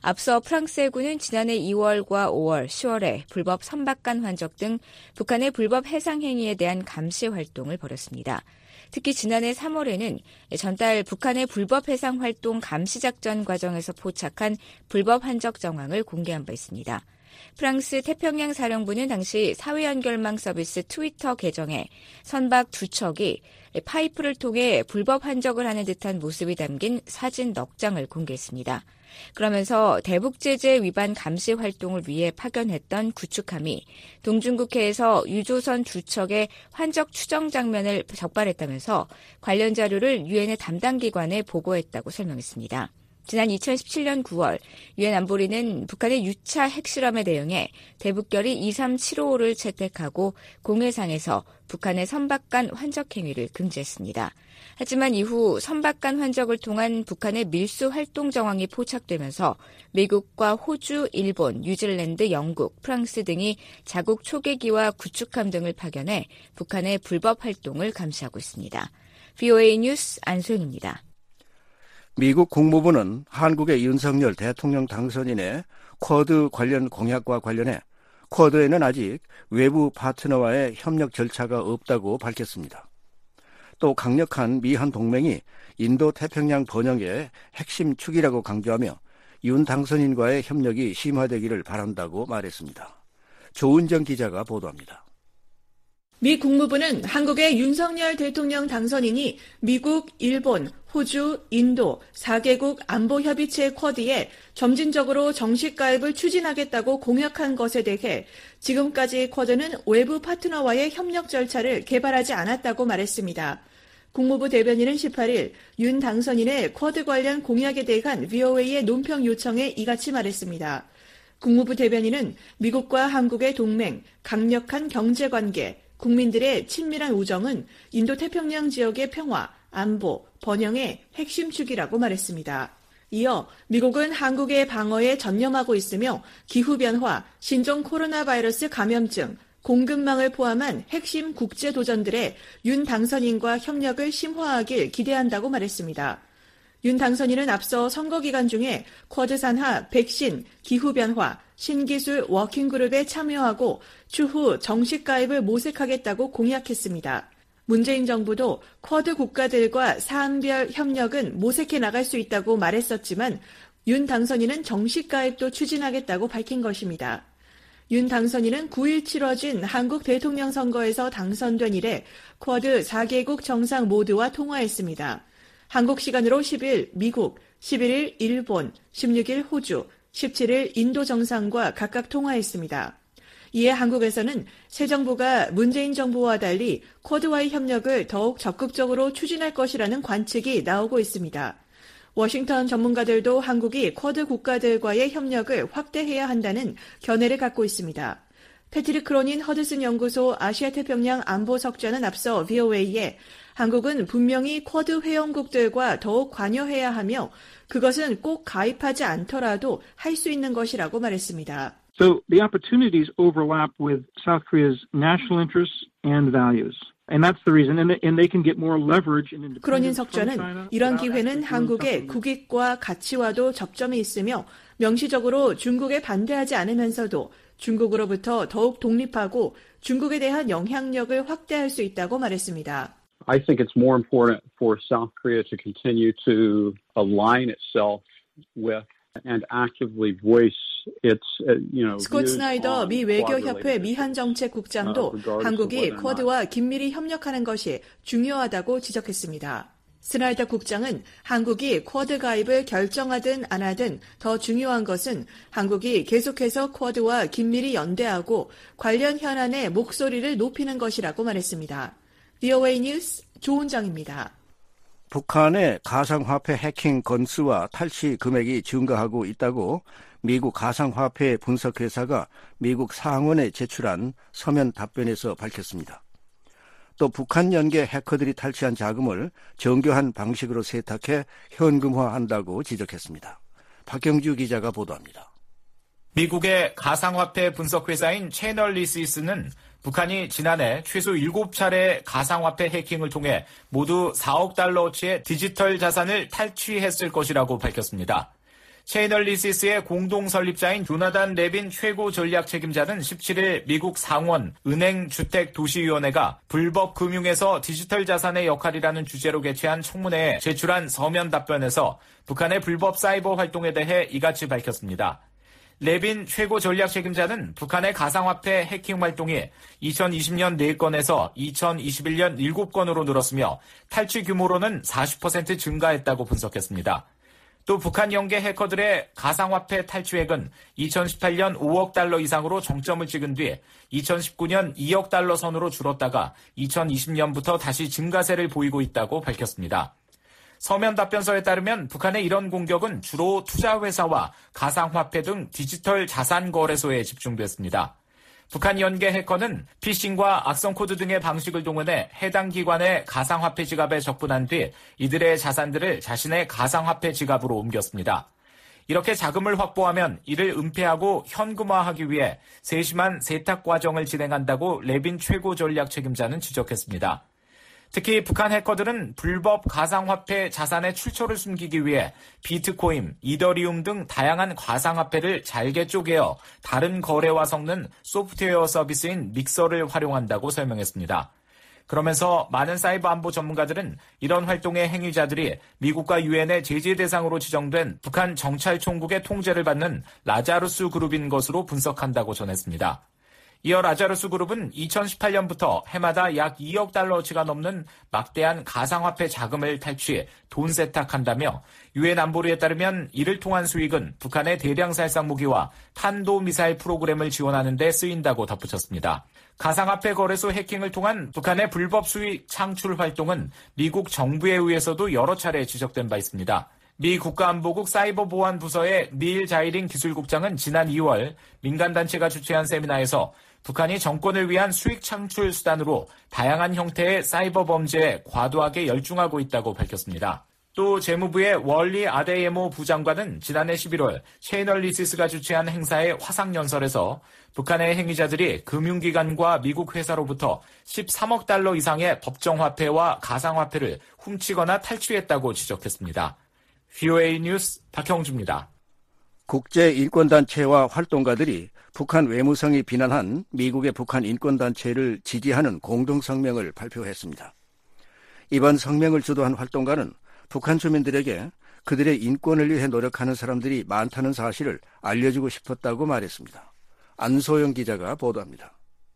Speaker 13: 앞서 프랑스 해군은 지난해 2월과 5월, 10월에 불법 선박간 환적 등 북한의 불법 해상 행위에 대한 감시 활동을 벌였습니다. 특히 지난해 3월에는 전달 북한의 불법 해상 활동 감시 작전 과정에서 포착한 불법 환적 정황을 공개한 바 있습니다. 프랑스 태평양 사령부는 당시 사회 연결망 서비스 트위터 계정에 선박 2척이 파이프를 통해 불법 환적을 하는 듯한 모습이 담긴 사진 넉 장을 공개했습니다. 그러면서 대북 제재 위반 감시 활동을 위해 파견했던 구축함이 동중국해에서 유조선 2척의 환적 추정 장면을 적발했다면서 관련 자료를 유엔의 담당 기관에 보고했다고 설명했습니다. 지난 2017년 9월 유엔 안보리는 북한의 유차 핵실험에 대응해 대북결의 23755를 채택하고 공해상에서 북한의 선박간 환적 행위를 금지했습니다. 하지만 이후 선박간 환적을 통한 북한의 밀수 활동 정황이 포착되면서 미국과 호주, 일본, 뉴질랜드, 영국, 프랑스 등이 자국 초계기와 구축함 등을 파견해 북한의 불법 활동을 감시하고 있습니다. VOA 뉴스 안소영입니다.
Speaker 2: 미국 국무부는 한국의 윤석열 대통령 당선인의 쿼드 관련 공약과 관련해 쿼드에는 아직 외부 파트너와의 협력 절차가 없다고 밝혔습니다. 또 강력한 미한 동맹이 인도 태평양 번영의 핵심 축이라고 강조하며 윤 당선인과의 협력이 심화되기를 바란다고 말했습니다. 조은정 기자가 보도합니다.
Speaker 8: 미 국무부는 한국의 윤석열 대통령 당선인이 미국, 일본, 호주, 인도 4개국 안보협의체 쿼드에 점진적으로 정식 가입을 추진하겠다고 공약한 것에 대해 지금까지 쿼드는 외부 파트너와의 협력 절차를 개발하지 않았다고 말했습니다. 국무부 대변인은 18일 윤 당선인의 쿼드 관련 공약에 대한 VOA의 논평 요청에 이같이 말했습니다. 국무부 대변인은 미국과 한국의 동맹, 강력한 경제관계, 국민들의 친밀한 우정은 인도태평양 지역의 평화, 안보, 번영의 핵심 축이라고 말했습니다. 이어 미국은 한국의 방어에 전념하고 있으며 기후변화, 신종 코로나 바이러스 감염증, 공급망을 포함한 핵심 국제 도전들에 윤 당선인과 협력을 심화하길 기대한다고 말했습니다. 윤 당선인은 앞서 선거 기간 중에 쿼드 산하 백신, 기후변화, 신기술 워킹그룹에 참여하고 추후 정식 가입을 모색하겠다고 공약했습니다. 문재인 정부도 쿼드 국가들과 사안별 협력은 모색해 나갈 수 있다고 말했었지만 윤 당선인은 정식 가입도 추진하겠다고 밝힌 것입니다. 윤 당선인은 9일 치러진 한국 대통령 선거에서 당선된 이래 쿼드 4개국 정상 모두와 통화했습니다. 한국 시간으로 10일 미국, 11일 일본, 16일 호주, 17일 인도 정상과 각각 통화했습니다. 이에 한국에서는 새 정부가 문재인 정부와 달리 쿼드와의 협력을 더욱 적극적으로 추진할 것이라는 관측이 나오고 있습니다. 워싱턴 전문가들도 한국이 쿼드 국가들과의 협력을 확대해야 한다는 견해를 갖고 있습니다. 패트릭 크로닌 허드슨 연구소 아시아태평양 안보석좌는 앞서 VOA에 한국은 분명히 쿼드 회원국들과 더욱 관여해야 하며 그것은 꼭 가입하지 않더라도 할 수 있는 것이라고 말했습니다.
Speaker 14: So the opportunities overlap with South Korea's national interests and values. And that's the reason. And they can get more leverage in independence.
Speaker 8: 크로닌 석좌는 이런 기회는 한국의 국익과 가치와도 접점이 있으며 명시적으로 중국에 반대하지 않으면서도 중국으로부터 더욱 독립하고 중국에 대한 영향력을 확대할 수 있다고 말했습니다.
Speaker 15: I think it's more important for South Korea to continue to align itself with and actively voice its,
Speaker 8: 스콧 스나이더 미 외교협회 미한정책국장도 한국이 쿼드와 긴밀히 협력하는 것이 중요하다고 지적했습니다. 스나이더 국장은 한국이 쿼드 가입을 결정하든 안 하든 더 중요한 것은 한국이 계속해서 쿼드와 긴밀히 연대하고 관련 현안의 목소리를 높이는 것이라고 말했습니다. VOA 뉴스 조은정입니다.
Speaker 2: 북한의 가상화폐 해킹 건수와 탈취 금액이 증가하고 있다고 미국 가상화폐 분석회사가 미국 상원에 제출한 서면 답변에서 밝혔습니다. 또 북한 연계 해커들이 탈취한 자금을 정교한 방식으로 세탁해 현금화한다고 지적했습니다. 박경주 기자가 보도합니다.
Speaker 12: 미국의 가상화폐 분석회사인 채널리시스는 북한이 지난해 최소 7차례 가상화폐 해킹을 통해 모두 4억 달러어치의 디지털 자산을 탈취했을 것이라고 밝혔습니다. 체이널리시스의 공동 설립자인 조나단 레빈 최고 전략 책임자는 17일 미국 상원 은행주택도시위원회가 불법 금융에서 디지털 자산의 역할이라는 주제로 개최한 청문회에 제출한 서면 답변에서 북한의 불법 사이버 활동에 대해 이같이 밝혔습니다. 레빈 최고 전략 책임자는 북한의 가상화폐 해킹 활동이 2020년 4건에서 2021년 7건으로 늘었으며 탈취 규모로는 40% 증가했다고 분석했습니다. 또 북한 연계 해커들의 가상화폐 탈취액은 2018년 5억 달러 이상으로 정점을 찍은 뒤 2019년 2억 달러 선으로 줄었다가 2020년부터 다시 증가세를 보이고 있다고 밝혔습니다. 서면 답변서에 따르면 북한의 이런 공격은 주로 투자회사와 가상화폐 등 디지털 자산 거래소에 집중됐습니다. 북한 연계 해커는 피싱과 악성 코드 등의 방식을 동원해 해당 기관의 가상화폐 지갑에 접근한 뒤 이들의 자산들을 자신의 가상화폐 지갑으로 옮겼습니다. 이렇게 자금을 확보하면 이를 은폐하고 현금화하기 위해 세심한 세탁 과정을 진행한다고 레빈 최고 전략 책임자는 지적했습니다. 특히 북한 해커들은 불법 가상화폐 자산의 출처를 숨기기 위해 비트코인, 이더리움 등 다양한 가상화폐를 잘게 쪼개어 다른 거래와 섞는 소프트웨어 서비스인 믹서를 활용한다고 설명했습니다. 그러면서 많은 사이버 안보 전문가들은 이런 활동의 행위자들이 미국과 유엔의 제재 대상으로 지정된 북한 정찰총국의 통제를 받는 라자루스 그룹인 것으로 분석한다고 전했습니다. 이어 라자루스 그룹은 2018년부터 해마다 약 2억 달러치가 넘는 막대한 가상화폐 자금을 탈취해 돈 세탁한다며 유엔 안보리에 따르면 이를 통한 수익은 북한의 대량 살상 무기와 탄도미사일 프로그램을 지원하는 데 쓰인다고 덧붙였습니다. 가상화폐 거래소 해킹을 통한 북한의 불법 수익 창출 활동은 미국 정부에 의해서도 여러 차례 지적된 바 있습니다. 미 국가안보국 사이버보안부서의 닐 자이링 기술국장은 지난 2월 민간단체가 주최한 세미나에서 북한이 정권을 위한 수익 창출 수단으로 다양한 형태의 사이버 범죄에 과도하게 열중하고 있다고 밝혔습니다. 또 재무부의 월리 아데예모 부장관은 지난해 11월 체이널리시스가 주최한 행사의 화상연설에서 북한의 행위자들이 금융기관과 미국 회사로부터 13억 달러 이상의 법정화폐와 가상화폐를 훔치거나 탈취했다고 지적했습니다. VOA 뉴스 박형주입니다.
Speaker 2: 국제인권단체와 활동가들이 북한 외무성이 비난한 미국의 북한 인권단체를 지지하는 공동성명을 발표했습니다. 이번 성명을 주도한 활동가는 북한 주민들에게 그들의 인권을 위해 노력하는 사람들이 많다는 사실을 알려주고 싶었다고 말했습니다. 안소영 기자가 보도합니다.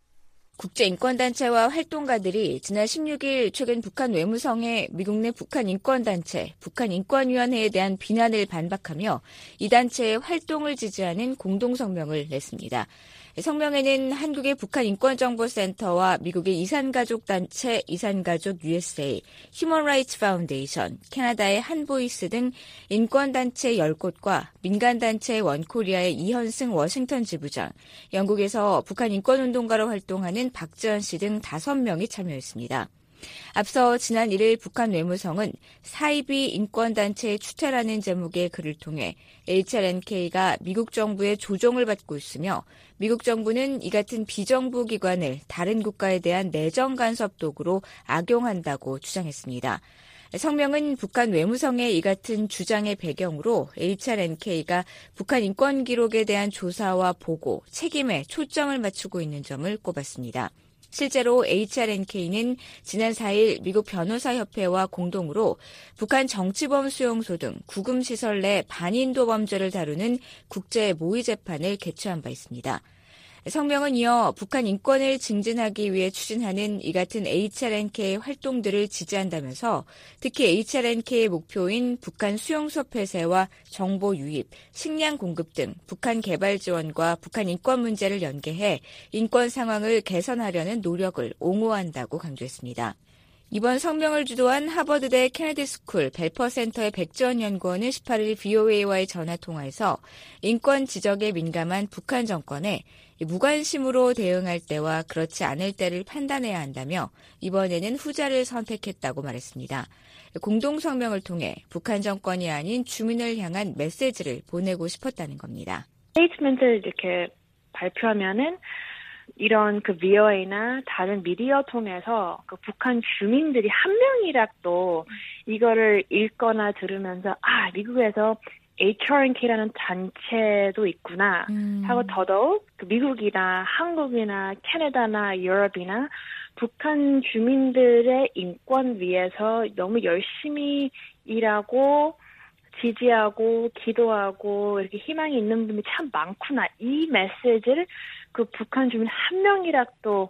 Speaker 13: 국제인권단체와 활동가들이 지난 16일 최근 북한 외무성의 미국 내 북한인권단체, 북한인권위원회에 대한 비난을 반박하며 이 단체의 활동을 지지하는 공동성명을 냈습니다. 성명에는 한국의 북한인권정보센터와 미국의 이산가족단체 이산가족 USA, 휴먼라이츠 파운데이션, 캐나다의 한보이스 등 인권단체 10곳과 민간단체 원코리아의 이현승 워싱턴 지부장, 영국에서 북한인권운동가로 활동하는 박지원 씨 등 5명이 참여했습니다. 앞서 지난 1일 북한 외무성은 사이비 인권단체의 추태라는 제목의 글을 통해 HRNK가 미국 정부의 조종을 받고 있으며 미국 정부는 이 같은 비정부 기관을 다른 국가에 대한 내정 간섭 도구로 악용한다고 주장했습니다. 성명은 북한 외무성의 이 같은 주장의 배경으로 HRNK가 북한 인권 기록에 대한 조사와 보고, 책임에 초점을 맞추고 있는 점을 꼽았습니다. 실제로 HRNK는 지난 4일 미국 변호사협회와 공동으로 북한 정치범 수용소 등 구금시설 내 반인도 범죄를 다루는 국제 모의 재판을 개최한 바 있습니다. 성명은 이어 북한 인권을 증진하기 위해 추진하는 이 같은 HRNK의 활동들을 지지한다면서 특히 HRNK의 목표인 북한 수용소 폐쇄와 정보 유입, 식량 공급 등 북한 개발 지원과 북한 인권 문제를 연계해 인권 상황을 개선하려는 노력을 옹호한다고 강조했습니다. 이번 성명을 주도한 하버드대 케네디 스쿨 벨퍼 센터의 백지원 연구원은 18일 VOA와의 전화통화에서 인권 지적에 민감한 북한 정권에 무관심으로 대응할 때와 그렇지 않을 때를 판단해야 한다며 이번에는 후자를 선택했다고 말했습니다. 공동성명을 통해 북한 정권이 아닌 주민을 향한 메시지를 보내고 싶었다는 겁니다.
Speaker 16: 스테이트먼트를 이렇게 발표하면은 이런 그 VOA나 다른 미디어 통해서 그 북한 주민들이 한 명이라도 이거를 읽거나 들으면서 미국에서 HRNK라는 단체도 있구나 하고 더더욱 미국이나 한국이나 캐나다나 유럽이나 북한 주민들의 인권 위해서 너무 열심히 일하고 지지하고 기도하고 이렇게 희망이 있는 분이 참 많구나. 이 메시지를 그 북한 주민 한 명이라도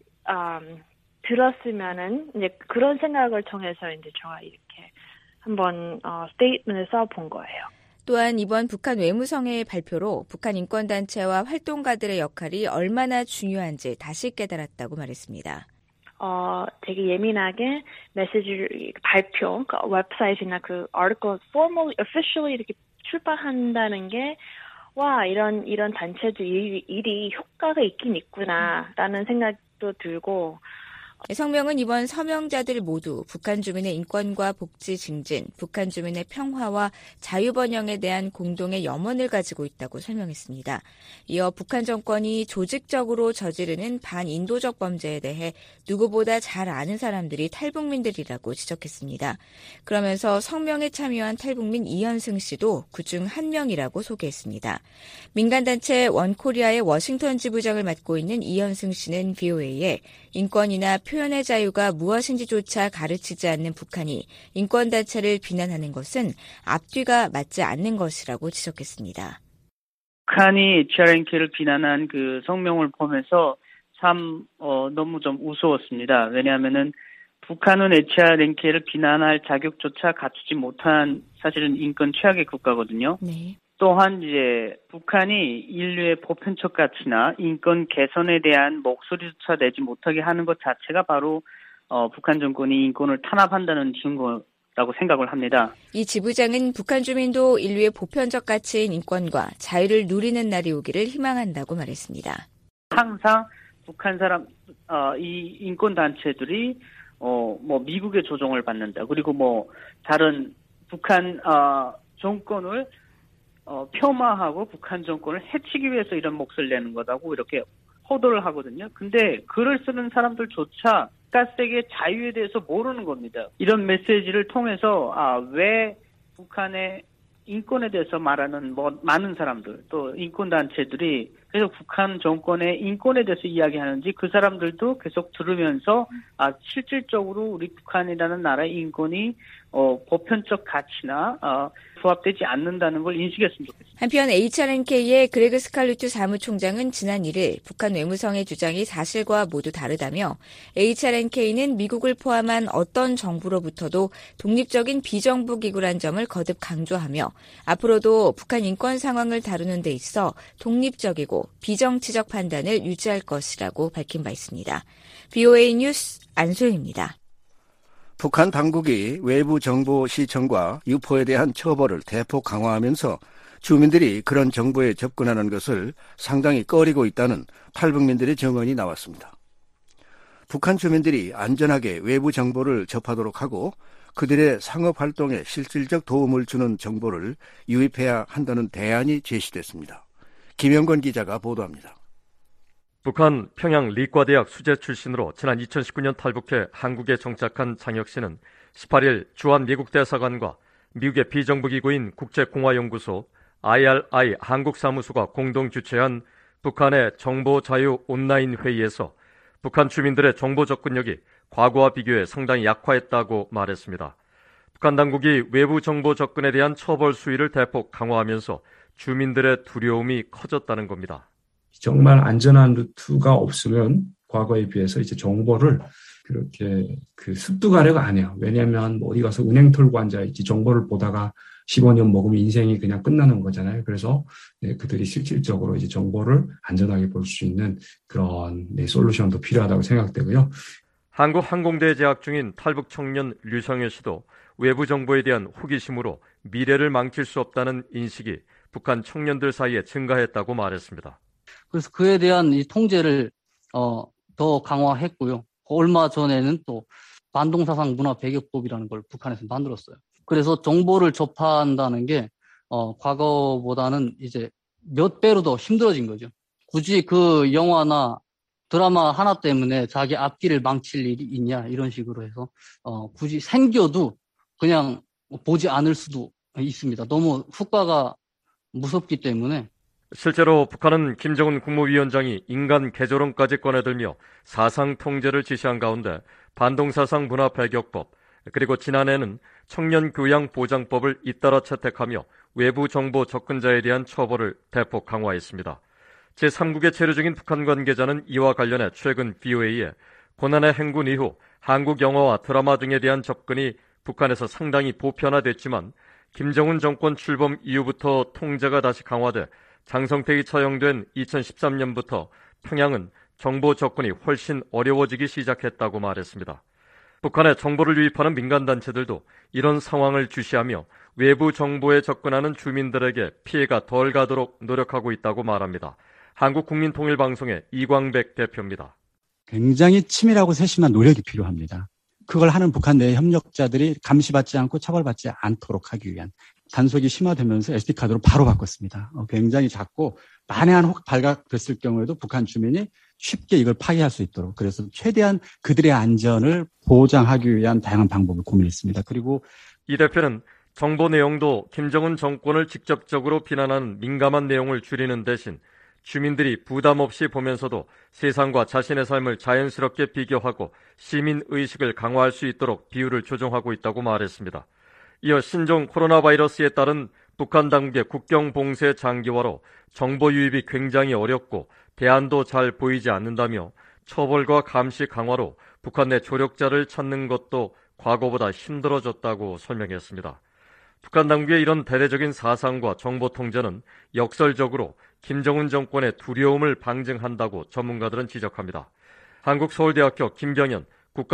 Speaker 16: 들었으면은 이제 그런 생각을 통해서 이제 저가 이렇게 한번 스테이트먼을 써본 거예요.
Speaker 13: 또한 이번 북한 외무성회의 발표로 북한 인권단체와 활동가들의 역할이 얼마나 중요한지 다시 깨달았다고 말했습니다.
Speaker 16: 되게 예민하게 메시지를 발표, 그 웹사이트나 그 article officially 이렇게 출판한다는 게 와, 이런 단체도 일이 효과가 있긴 있구나라는 생각도 들고
Speaker 13: 성명은 이번 서명자들 모두 북한 주민의 인권과 복지 증진, 북한 주민의 평화와 자유번영에 대한 공동의 염원을 가지고 있다고 설명했습니다. 이어 북한 정권이 조직적으로 저지르는 반인도적 범죄에 대해 누구보다 잘 아는 사람들이 탈북민들이라고 지적했습니다. 그러면서 성명에 참여한 탈북민 이현승 씨도 그중 한 명이라고 소개했습니다. 민간단체 원코리아의 워싱턴 지부장을 맡고 있는 이현승 씨는 VOA에 인권이나 표현의 자유가 무엇인지조차 가르치지 않는 북한이 인권단체를 비난하는 것은 앞뒤가 맞지 않는 것이라고 지적했습니다.
Speaker 17: 북한이 HRNK를 비난한 그 성명을 보면서 참 너무 좀 우스웠습니다. 왜냐하면은 북한은 HRNK를 비난할 자격조차 갖추지 못한 사실은 인권 최악의 국가거든요.
Speaker 13: 네.
Speaker 17: 또한 이제 북한이 인류의 보편적 가치나 인권 개선에 대한 목소리조차 내지 못하게 하는 것 자체가 바로 북한 정권이 인권을 탄압한다는 증거라고 생각을 합니다.
Speaker 13: 이 지부장은 북한 주민도 인류의 보편적 가치인 인권과 자유를 누리는 날이 오기를 희망한다고 말했습니다.
Speaker 17: 항상 북한 사람 이 인권 단체들이 뭐 미국의 조종을 받는다. 그리고 뭐 다른 북한 정권을 폄하하고 북한 정권을 해치기 위해서 이런 몫을 내는 거다고 이렇게 호도를 하거든요. 근데 글을 쓰는 사람들조차 가스에게 자유에 대해서 모르는 겁니다. 이런 메시지를 통해서 왜 북한의 인권에 대해서 말하는 많은 사람들 또 인권단체들이 계속 북한 정권의 인권에 대해서 이야기하는지 그 사람들도 계속 들으면서 실질적으로 우리 북한이라는 나라의 인권이 보편적 가치나 부합되지 않는다는 걸 인식했으면 좋겠습니다.
Speaker 13: 한편 HRNK의 그레그 스칼루트 사무총장은 지난 1일 북한 외무성의 주장이 사실과 모두 다르다며 HRNK는 미국을 포함한 어떤 정부로부터도 독립적인 비정부 기구란 점을 거듭 강조하며 앞으로도 북한 인권 상황을 다루는 데 있어 독립적이고 비정치적 판단을 유지할 것이라고 밝힌 바 있습니다. VOA 뉴스 안소영입니다.
Speaker 2: 북한 당국이 외부 정보 시청과 유포에 대한 처벌을 대폭 강화하면서 주민들이 그런 정보에 접근하는 것을 상당히 꺼리고 있다는 탈북민들의 증언이 나왔습니다. 북한 주민들이 안전하게 외부 정보를 접하도록 하고 그들의 상업활동에 실질적 도움을 주는 정보를 유입해야 한다는 대안이 제시됐습니다. 김영건 기자가 보도합니다.
Speaker 18: 북한 평양 리과대학 수재 출신으로 지난 2019년 탈북해 한국에 정착한 장혁 씨는 18일 주한 미국 대사관과 미국의 비정부기구인 국제공화연구소 IRI 한국사무소가 공동 주최한 북한의 정보자유 온라인 회의에서 북한 주민들의 정보 접근력이 과거와 비교해 상당히 약화했다고 말했습니다. 북한 당국이 외부 정보 접근에 대한 처벌 수위를 대폭 강화하면서 주민들의 두려움이 커졌다는 겁니다.
Speaker 19: 정말 안전한 루트가 없으면 과거에 비해서 이제 정보를 그렇게 습득하려고 안 해요. 왜냐하면 어디 가서 은행 털고 앉아있지 정보를 보다가 15년 먹으면 인생이 그냥 끝나는 거잖아요. 그래서 그들이 실질적으로 이제 정보를 안전하게 볼 수 있는 그런 솔루션도 필요하다고 생각되고요.
Speaker 18: 한국항공대에 재학 중인 탈북 청년 류성현 씨도 외부 정보에 대한 호기심으로 미래를 망칠 수 없다는 인식이 북한 청년들 사이에 증가했다고 말했습니다.
Speaker 20: 그래서 그에 대한 이 통제를 더 강화했고요. 얼마 전에는 또 반동사상 문화 배격법이라는 걸 북한에서 만들었어요. 그래서 정보를 접한다는 게 과거보다는 이제 몇 배로 더 힘들어진 거죠. 굳이 그 영화나 드라마 하나 때문에 자기 앞길을 망칠 일이 있냐 이런 식으로 해서 굳이 생겨도 그냥 보지 않을 수도 있습니다. 너무 효과가 무섭기 때문에.
Speaker 18: 실제로 북한은 김정은 국무위원장이 인간 개조론까지 꺼내들며 사상 통제를 지시한 가운데 반동사상 문화 배격법, 그리고 지난해는 청년 교양 보장법을 잇따라 채택하며 외부 정보 접근자에 대한 처벌을 대폭 강화했습니다. 제3국에 체류 중인 북한 관계자는 이와 관련해 최근 VOA에 고난의 행군 이후 한국 영화와 드라마 등에 대한 접근이 북한에서 상당히 보편화됐지만 김정은 정권 출범 이후부터 통제가 다시 강화돼 장성택이 처형된 2013년부터 평양은 정보 접근이 훨씬 어려워지기 시작했다고 말했습니다. 북한에 정보를 유입하는 민간단체들도 이런 상황을 주시하며 외부 정보에 접근하는 주민들에게 피해가 덜 가도록 노력하고 있다고 말합니다. 한국국민통일방송의 이광백 대표입니다.
Speaker 21: 굉장히 치밀하고 세심한 노력이 필요합니다. 그걸 하는 북한 내 협력자들이 감시받지 않고 처벌받지 않도록 하기 위한 단속이 심화되면서 SD카드로 바로 바꿨습니다. 굉장히 작고 만에 한 혹 발각됐을 경우에도 북한 주민이 쉽게 이걸 파괴할 수 있도록, 그래서 최대한 그들의 안전을 보장하기 위한 다양한 방법을 고민했습니다. 그리고
Speaker 18: 이 대표는 정보 내용도 김정은 정권을 직접적으로 비난하는 민감한 내용을 줄이는 대신 주민들이 부담 없이 보면서도 세상과 자신의 삶을 자연스럽게 비교하고 시민의식을 강화할 수 있도록 비율을 조정하고 있다고 말했습니다. 이어 신종 코로나 바이러스에 따른 북한 당국의 국경 봉쇄 장기화로 정보 유입이 굉장히 어렵고 대안도 잘 보이지 않는다며 처벌과 감시 강화로 북한 내 조력자를 찾는 것도 과거보다 힘들어졌다고 설명했습니다. 북한 당국의 이런 대대적인 사상과 정보 통제는 역설적으로 김정은 정권의 두려움을 방증한다고 전문가들은 지적합니다. 한국서울대학교 김병현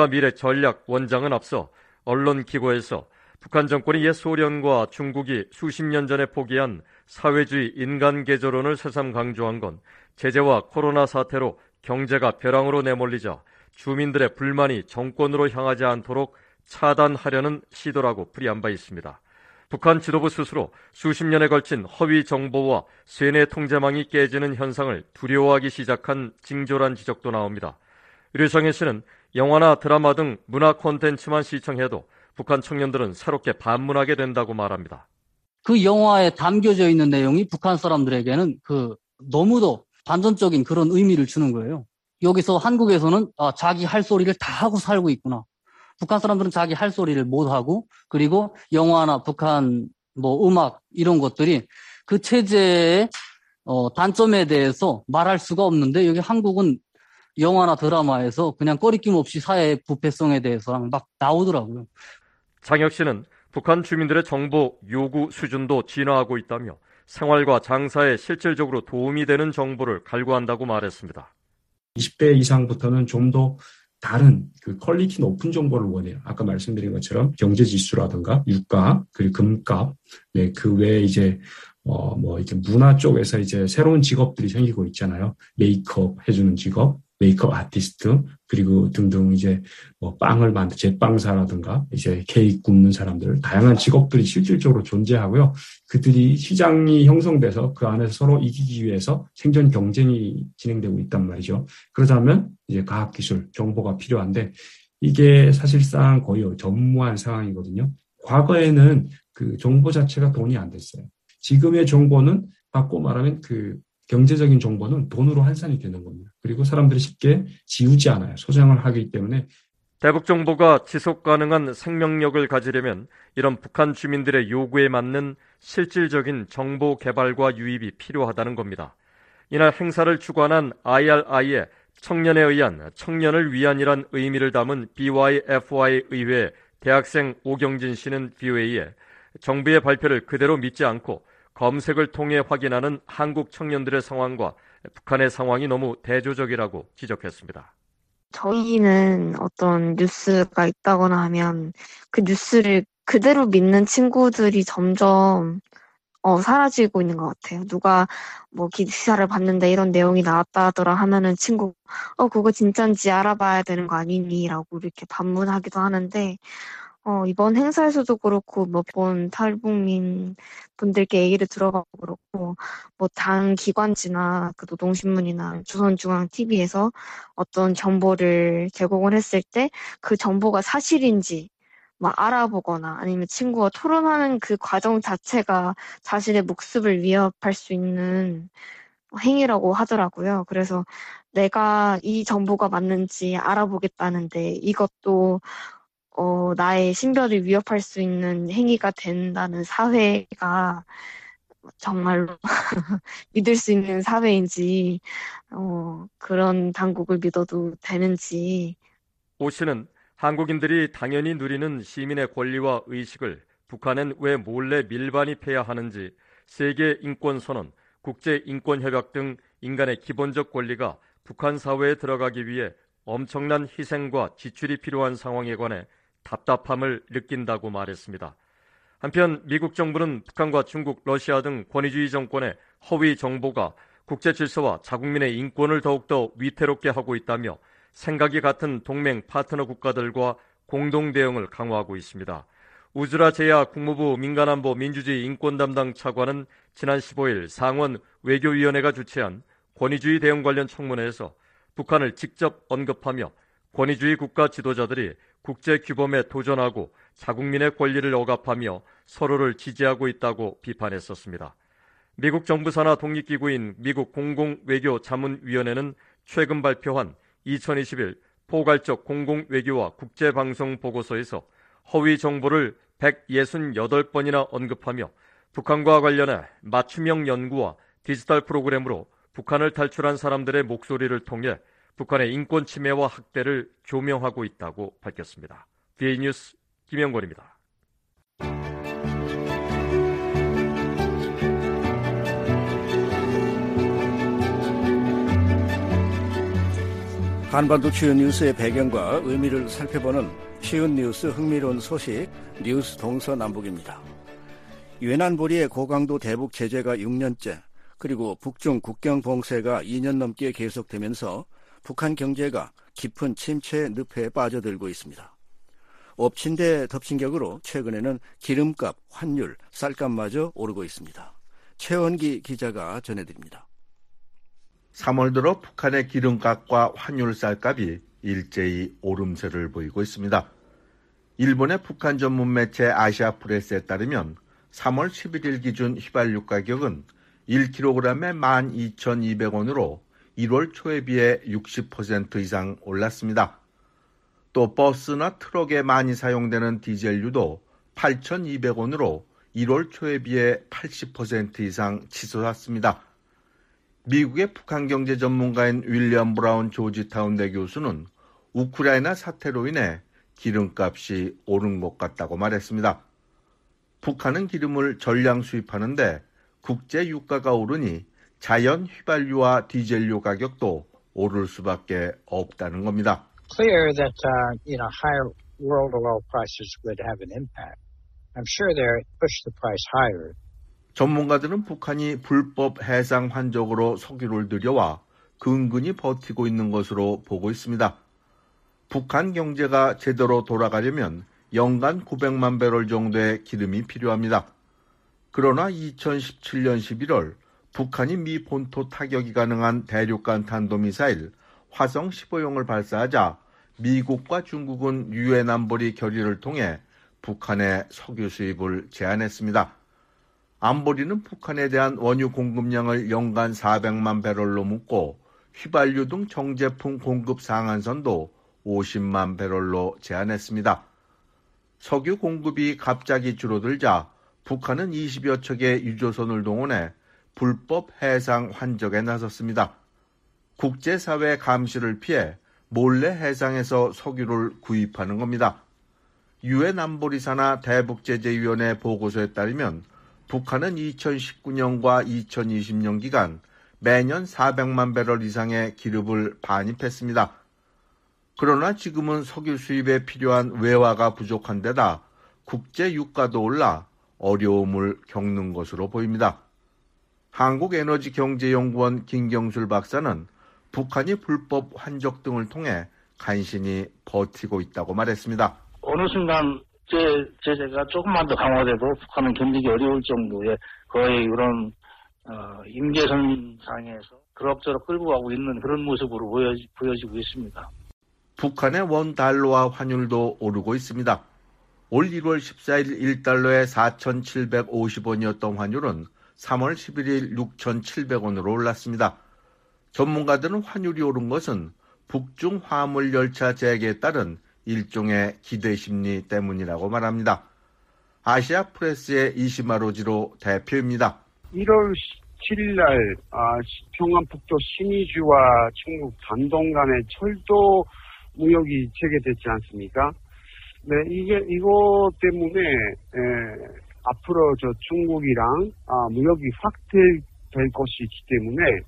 Speaker 18: 국가미래전략원장은 앞서 언론기고에서 북한 정권이 옛 소련과 중국이 수십 년 전에 포기한 사회주의 인간개조론을 새삼 강조한 건 제재와 코로나 사태로 경제가 벼랑으로 내몰리자 주민들의 불만이 정권으로 향하지 않도록 차단하려는 시도라고 풀이한 바 있습니다. 북한 지도부 스스로 수십 년에 걸친 허위 정보와 쇠뇌 통제망이 깨지는 현상을 두려워하기 시작한 징조란 지적도 나옵니다. 류성혜 씨는 영화나 드라마 등 문화 콘텐츠만 시청해도 북한 청년들은 새롭게 반문하게 된다고 말합니다.
Speaker 20: 그 영화에 담겨져 있는 내용이 북한 사람들에게는 너무도 반전적인 그런 의미를 주는 거예요. 여기서 한국에서는 자기 할 소리를 다 하고 살고 있구나. 북한 사람들은 자기 할 소리를 못 하고, 그리고 영화나 북한 음악 이런 것들이 그 체제의 단점에 대해서 말할 수가 없는데, 여기 한국은 영화나 드라마에서 그냥 꺼리낌 없이 사회의 부패성에 대해서 막 나오더라고요.
Speaker 18: 장혁 씨는 북한 주민들의 정보 요구 수준도 진화하고 있다며 생활과 장사에 실질적으로 도움이 되는 정보를 갈구한다고 말했습니다.
Speaker 19: 20대 이상부터는 좀 더 다른 퀄리티 높은 정보를 원해요. 아까 말씀드린 것처럼 경제 지수라든가 유가, 그리고 금값, 네, 그 외에 이제 문화 쪽에서 이제 새로운 직업들이 생기고 있잖아요. 메이크업 해주는 직업, 메이크업 아티스트, 그리고 등등 이제 빵을 만든 제빵사라든가 이제 케이크 굽는 사람들, 다양한 직업들이 실질적으로 존재하고요. 그들이 시장이 형성돼서 그 안에서 서로 이기기 위해서 생존 경쟁이 진행되고 있단 말이죠. 그러자면 이제 과학기술, 정보가 필요한데 이게 사실상 거의 전무한 상황이거든요. 과거에는 그 정보 자체가 돈이 안 됐어요. 지금의 정보는 바꿔 말하면 경제적인 정보는 돈으로 환산이 되는 겁니다. 그리고 사람들이 쉽게 지우지 않아요. 소장을 하기 때문에.
Speaker 18: 대북 정보가 지속 가능한 생명력을 가지려면 이런 북한 주민들의 요구에 맞는 실질적인 정보 개발과 유입이 필요하다는 겁니다. 이날 행사를 주관한 IRI의 청년에 의한 청년을 위한이란 의미를 담은 BYFY 의회 대학생 오경진 씨는 VOA에 정부의 발표를 그대로 믿지 않고 검색을 통해 확인하는 한국 청년들의 상황과 북한의 상황이 너무 대조적이라고 지적했습니다.
Speaker 22: 저희는 어떤 뉴스가 있다거나 하면 그 뉴스를 그대로 믿는 친구들이 점점 사라지고 있는 것 같아요. 누가 기사를 봤는데 이런 내용이 나왔다 하더라 하면은 친구 그거 진짠지 알아봐야 되는 거 아니니? 라고 이렇게 반문하기도 하는데 이번 행사에서도 그렇고 몇 번 탈북민 분들께 얘기를 들어가고 그렇고 당 기관지나 그 노동신문이나 조선중앙TV에서 어떤 정보를 제공을 했을 때 그 정보가 사실인지 막 알아보거나 아니면 친구와 토론하는 그 과정 자체가 자신의 목숨을 위협할 수 있는 행위라고 하더라고요. 그래서 내가 이 정보가 맞는지 알아보겠다는데 이것도 나의 신변을 위협할 수 있는 행위가 된다는 사회가 정말로 믿을 수 있는 사회인지 그런 당국을 믿어도 되는지.
Speaker 18: 오 씨는 한국인들이 당연히 누리는 시민의 권리와 의식을 북한은 왜 몰래 밀반입해야 하는지, 세계 인권선언, 국제인권협약 등 인간의 기본적 권리가 북한 사회에 들어가기 위해 엄청난 희생과 지출이 필요한 상황에 관해 답답함을 느낀다고 말했습니다. 한편 미국 정부는 북한과 중국, 러시아 등 권위주의 정권의 허위 정보가 국제 질서와 자국민의 인권을 더욱더 위태롭게 하고 있다며 생각이 같은 동맹 파트너 국가들과 공동 대응을 강화하고 있습니다. 우즈라 제야 국무부 민간안보 민주주의 인권 담당 차관은 지난 15일 상원 외교위원회가 주최한 권위주의 대응 관련 청문회에서 북한을 직접 언급하며 권위주의 국가 지도자들이 국제 규범에 도전하고 자국민의 권리를 억압하며 서로를 지지하고 있다고 비판했었습니다. 미국 정부 산하 독립기구인 미국 공공외교자문위원회는 최근 발표한 2021 포괄적 공공외교와 국제방송 보고서에서 허위 정보를 168번이나 언급하며 북한과 관련해 맞춤형 연구와 디지털 프로그램으로 북한을 탈출한 사람들의 목소리를 통해 북한의 인권 침해와 학대를 조명하고 있다고 밝혔습니다. BA 뉴스 김영권입니다.
Speaker 2: 한반도 주요 뉴스의 배경과 의미를 살펴보는 쉬운 뉴스 흥미로운 소식 뉴스 동서남북입니다. 유엔 안보리의 고강도 대북 제재가 6년째, 그리고 북중 국경 봉쇄가 2년 넘게 계속되면서 북한 경제가 깊은 침체 늪에 빠져들고 있습니다. 엎친 데 덮친 격으로 최근에는 기름값, 환율, 쌀값마저 오르고 있습니다. 최원기 기자가 전해드립니다.
Speaker 1: 3월 들어 북한의 기름값과 환율 쌀값이 일제히 오름세를 보이고 있습니다. 일본의 북한 전문 매체 아시아프레스에 따르면 3월 11일 기준 휘발유 가격은 1kg에 12,200원으로 1월 초에 비해 60% 이상 올랐습니다. 또 버스나 트럭에 많이 사용되는 디젤유도 8,200원으로 1월 초에 비해 80% 이상 치솟았습니다. 미국의 북한 경제 전문가인 윌리엄 브라운 조지타운대 교수는 우크라이나 사태로 인해 기름값이 오른 것 같다고 말했습니다. 북한은 기름을 전량 수입하는데 국제 유가가 오르니 자연 휘발유와 디젤유 가격도 오를 수밖에 없다는 겁니다.
Speaker 4: Clear that higher world oil prices would have an impact. I'm sure they push the price higher.
Speaker 1: 전문가들은 북한이 불법 해상 환적으로 석유를 들여와 근근히 버티고 있는 것으로 보고 있습니다. 북한 경제가 제대로 돌아가려면 연간 900만 배럴 정도의 기름이 필요합니다. 그러나 2017년 11월 북한이 미 본토 타격이 가능한 대륙간 탄도미사일 화성 15형을 발사하자 미국과 중국은 유엔 안보리 결의를 통해 북한의 석유 수입을 제한했습니다. 안보리는 북한에 대한 원유 공급량을 연간 400만 배럴로 묶고 휘발유 등 정제품 공급 상한선도 50만 배럴로 제한했습니다. 석유 공급이 갑자기 줄어들자 북한은 20여 척의 유조선을 동원해 불법 해상 환적에 나섰습니다. 국제사회 감시를 피해 몰래 해상에서 석유를 구입하는 겁니다. 유엔 안보리 산하 대북제재위원회 보고서에 따르면 북한은 2019년과 2020년 기간 매년 400만 배럴 이상의 기름을 반입했습니다. 그러나 지금은 석유 수입에 필요한 외화가 부족한 데다 국제 유가도 올라 어려움을 겪는 것으로 보입니다. 한국에너지경제연구원 김경술 박사는 북한이 불법 환적 등을 통해 간신히 버티고 있다고 말했습니다.
Speaker 23: 어느 순간 제재가 조금만 더 강화돼도 북한은 견디기 어려울 정도의 거의 그런 임계선상에서 그럭저럭 끌고 가고 있는 그런 모습으로 보여지고 있습니다.
Speaker 1: 북한의 원달러화 환율도 오르고 있습니다. 올 1월 14일 1달러에 4,750원이었던 환율은 3월 11일 6,700원으로 올랐습니다. 전문가들은 환율이 오른 것은 북중 화물 열차 재개에 따른 일종의 기대 심리 때문이라고 말합니다. 아시아 프레스의 이시마로지로 대표입니다.
Speaker 5: 1월 17일 날 평안북도 신의주와 중국 단동 간의 철도 무역이 재개됐지 않습니까? 네, 이거 때문에 앞으로 중국이랑 무역이 확대될 것이기 때문에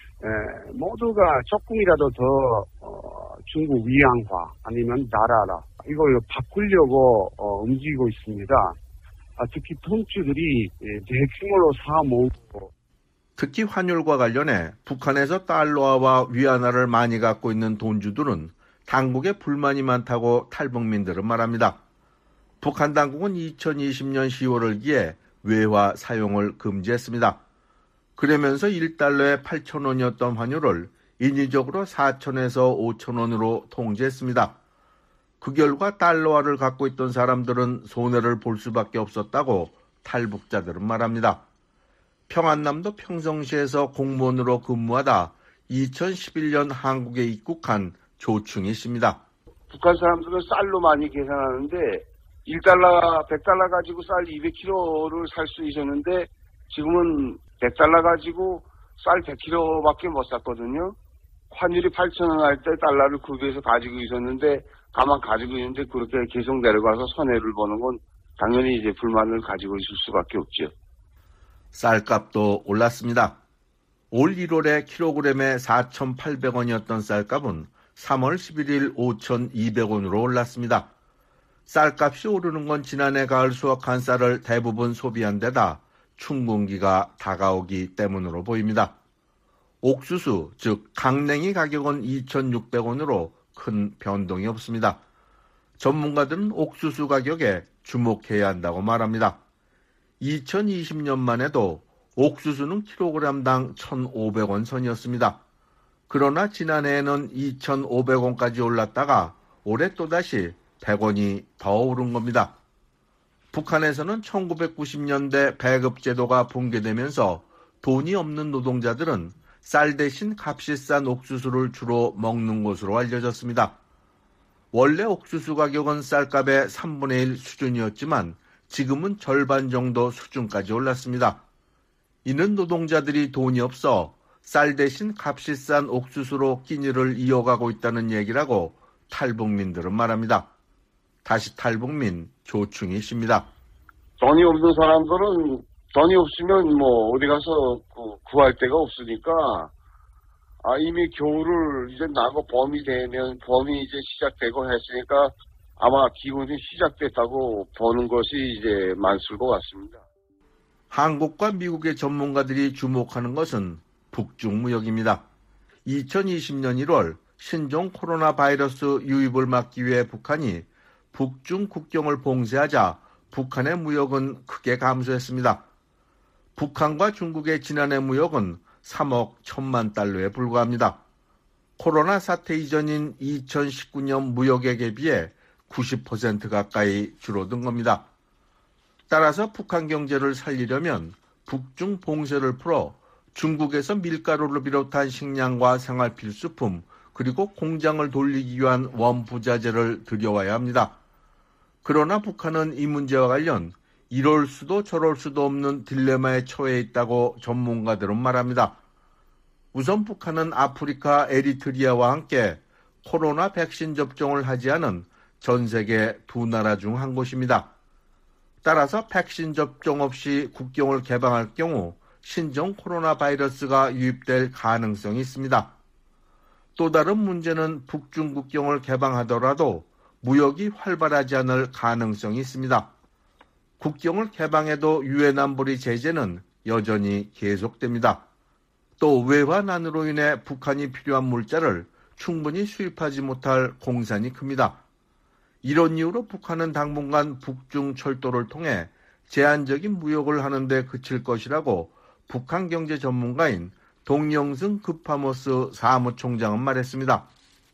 Speaker 5: 모두가 조금이라도 더 중국 위안화 아니면 나라라 이걸 바꾸려고 움직이고 있습니다. 특히 통주들이 대규모로 사 모으고
Speaker 1: 특히 환율과 관련해 북한에서 달러와 위안화를 많이 갖고 있는 돈주들은 당국에 불만이 많다고 탈북민들은 말합니다. 북한 당국은 2020년 10월을 기해 외화 사용을 금지했습니다. 그러면서 1달러에 8,000원이었던 환율을 인위적으로 4,000에서 5,000원으로 통제했습니다. 그 결과 달러화를 갖고 있던 사람들은 손해를 볼 수밖에 없었다고 탈북자들은 말합니다. 평안남도 평성시에서 공무원으로 근무하다 2011년 한국에 입국한 조충희 씨입니다.
Speaker 6: 북한 사람들은 쌀로 많이 계산하는데 1달러, 100달러 가지고 쌀 200kg를 살 수 있었는데 지금은 100달러 가지고 쌀 100kg밖에 못 샀거든요. 환율이 8,000원 할 때 달러를 구비해서 가지고 있었는데 가만 가지고 있는데 그렇게 계속 내려가서 손해를 보는 건 당연히 이제 불만을 가지고 있을 수밖에 없죠.
Speaker 1: 쌀값도 올랐습니다. 올 1월에 킬로그램에 4,800원이었던 쌀값은 3월 11일 5,200원으로 올랐습니다. 쌀값이 오르는 건 지난해 가을 수확한 쌀을 대부분 소비한 데다 춘궁기가 다가오기 때문으로 보입니다. 옥수수, 즉 강냉이 가격은 2,600원으로 큰 변동이 없습니다. 전문가들은 옥수수 가격에 주목해야 한다고 말합니다. 2020년만 해도 옥수수는 킬로그램당 1,500원 선이었습니다. 그러나 지난해에는 2,500원까지 올랐다가 올해 또다시 100원이 더 오른 겁니다. 북한에서는 1990년대 배급제도가 붕괴되면서 돈이 없는 노동자들은 쌀 대신 값이 싼 옥수수를 주로 먹는 것으로 알려졌습니다. 원래 옥수수 가격은 쌀값의 3분의 1 수준이었지만 지금은 절반 정도 수준까지 올랐습니다. 이는 노동자들이 돈이 없어 쌀 대신 값이 싼 옥수수로 끼니를 이어가고 있다는 얘기라고 탈북민들은 말합니다. 다시 탈북민 조충희 씨입니다.
Speaker 6: 돈이 없는 사람들은 돈이 없으면 뭐 어디 가서 구할 데가 없으니까 이미 겨울을 이제 나고 봄이 되면 봄이 이제 시작되고 했으니까 아마 기분이 시작됐다고 보는 것이 이제 많을 것 같습니다.
Speaker 1: 한국과 미국의 전문가들이 주목하는 것은 북중 무역입니다. 2020년 1월 신종 코로나 바이러스 유입을 막기 위해 북한이 북중 국경을 봉쇄하자 북한의 무역은 크게 감소했습니다. 북한과 중국의 지난해 무역은 3억 1천만 달러에 불과합니다. 코로나 사태 이전인 2019년 무역액에 비해 90% 가까이 줄어든 겁니다. 따라서 북한 경제를 살리려면 북중 봉쇄를 풀어 중국에서 밀가루를 비롯한 식량과 생활필수품 그리고 공장을 돌리기 위한 원부자재를 들여와야 합니다. 그러나 북한은 이 문제와 관련 이럴 수도 저럴 수도 없는 딜레마에 처해 있다고 전문가들은 말합니다. 우선 북한은 아프리카 에리트리아와 함께 코로나 백신 접종을 하지 않은 전 세계 두 나라 중 한 곳입니다. 따라서 백신 접종 없이 국경을 개방할 경우 신종 코로나 바이러스가 유입될 가능성이 있습니다. 또 다른 문제는 북중 국경을 개방하더라도 무역이 활발하지 않을 가능성이 있습니다. 국경을 개방해도 유엔 안보리 제재는 여전히 계속됩니다. 또 외환난으로 인해 북한이 필요한 물자를 충분히 수입하지 못할 공산이 큽니다. 이런 이유로 북한은 당분간 북중 철도를 통해 제한적인 무역을 하는 데 그칠 것이라고 북한 경제 전문가인 동영승 급하모스 사무총장은 말했습니다.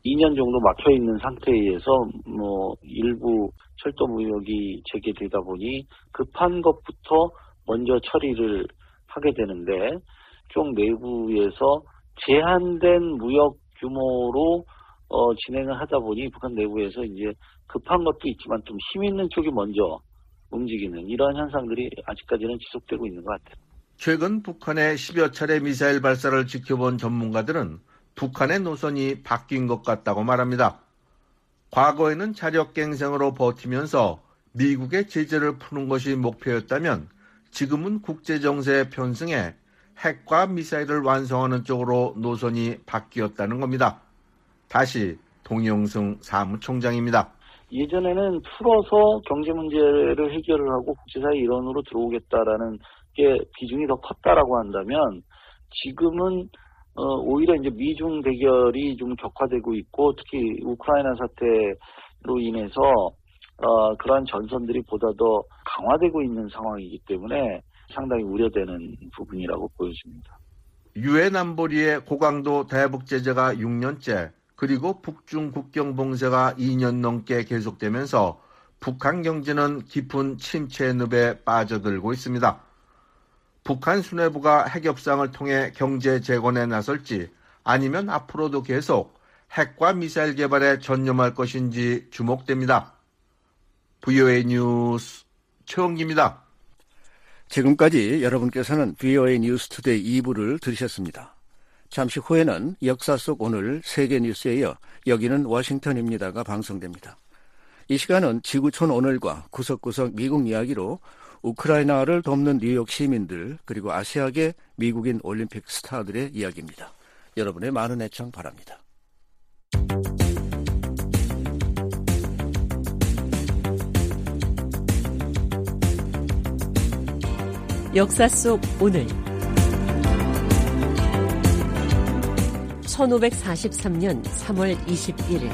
Speaker 23: 2년 정도 막혀 있는 상태에 의해서 일부 철도 무역이 재개되다 보니 급한 것부터 먼저 처리를 하게 되는데 쪽 내부에서 제한된 무역 규모로 진행을 하다 보니 북한 내부에서 이제 급한 것도 있지만 좀 힘 있는 쪽이 먼저 움직이는 이런 현상들이 아직까지는 지속되고 있는 것 같아요.
Speaker 1: 최근 북한의 10여 차례 미사일 발사를 지켜본 전문가들은 북한의 노선이 바뀐 것 같다고 말합니다. 과거에는 자력갱생으로 버티면서 미국의 제재를 푸는 것이 목표였다면 지금은 국제정세에 편승해 핵과 미사일을 완성하는 쪽으로 노선이 바뀌었다는 겁니다. 다시 동영승 사무총장입니다.
Speaker 23: 예전에는 풀어서 경제 문제를 해결을 하고 국제사회 일원으로 들어오겠다라는 게 비중이 더 컸다라고 한다면 지금은 오히려 이제 미중 대결이 좀 격화되고 있고 특히 우크라이나 사태로 인해서 그러한 전선들이 보다 더 강화되고 있는 상황이기 때문에 상당히 우려되는 부분이라고 보여집니다.
Speaker 1: 유엔 안보리의 고강도 대북 제재가 6년째 그리고 북중 국경 봉쇄가 2년 넘게 계속되면서 북한 경제는 깊은 침체 늪에 빠져들고 있습니다. 북한 수뇌부가 핵 협상을 통해 경제 재건에 나설지 아니면 앞으로도 계속 핵과 미사일 개발에 전념할 것인지 주목됩니다. VOA 뉴스 최원기입니다.
Speaker 2: 지금까지 여러분께서는 VOA 뉴스 투데이 2부를 들으셨습니다. 잠시 후에는 역사 속 오늘 세계 뉴스에 이어 여기는 워싱턴입니다가 방송됩니다. 이 시간은 지구촌 오늘과 구석구석 미국 이야기로 우크라이나를 돕는 뉴욕 시민들 그리고 아시아계 미국인 올림픽 스타들의 이야기입니다. 여러분의 많은 애청 바랍니다.
Speaker 3: 역사 속 오늘 1543년 3월 21일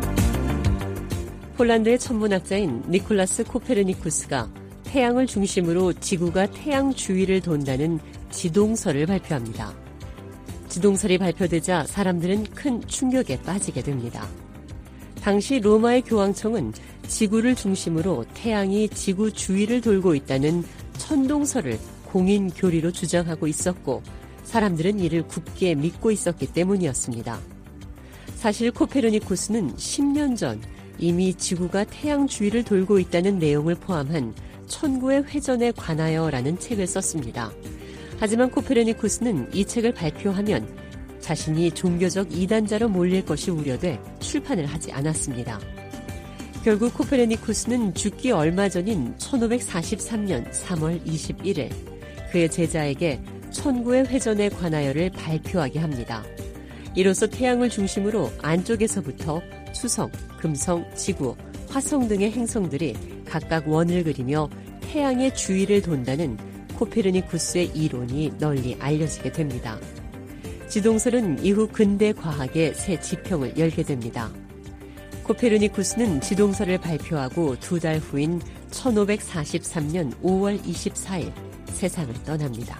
Speaker 3: 폴란드의 천문학자인 니콜라스 코페르니쿠스가 태양을 중심으로 지구가 태양 주위를 돈다는 지동설을 발표합니다. 지동설이 발표되자 사람들은 큰 충격에 빠지게 됩니다. 당시 로마의 교황청은 지구를 중심으로 태양이 지구 주위를 돌고 있다는 천동설을 공인 교리로 주장하고 있었고 사람들은 이를 굳게 믿고 있었기 때문이었습니다. 사실 코페르니쿠스는 10년 전 이미 지구가 태양 주위를 돌고 있다는 내용을 포함한 천구의 회전에 관하여라는 책을 썼습니다. 하지만 코페르니쿠스는 이 책을 발표하면 자신이 종교적 이단자로 몰릴 것이 우려돼 출판을 하지 않았습니다. 결국 코페르니쿠스는 죽기 얼마 전인 1543년 3월 21일 그의 제자에게 천구의 회전에 관하여를 발표하게 합니다. 이로써 태양을 중심으로 안쪽에서부터 수성, 금성, 지구, 화성 등의 행성들이 각각 원을 그리며 태양의 주위를 돈다는 코페르니쿠스의 이론이 널리 알려지게 됩니다. 지동설은 이후 근대 과학의 새 지평을 열게 됩니다. 코페르니쿠스는 지동설을 발표하고 2달 후인 1543년 5월 24일 세상을 떠납니다.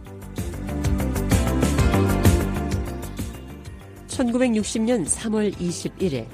Speaker 3: 1960년 3월 21일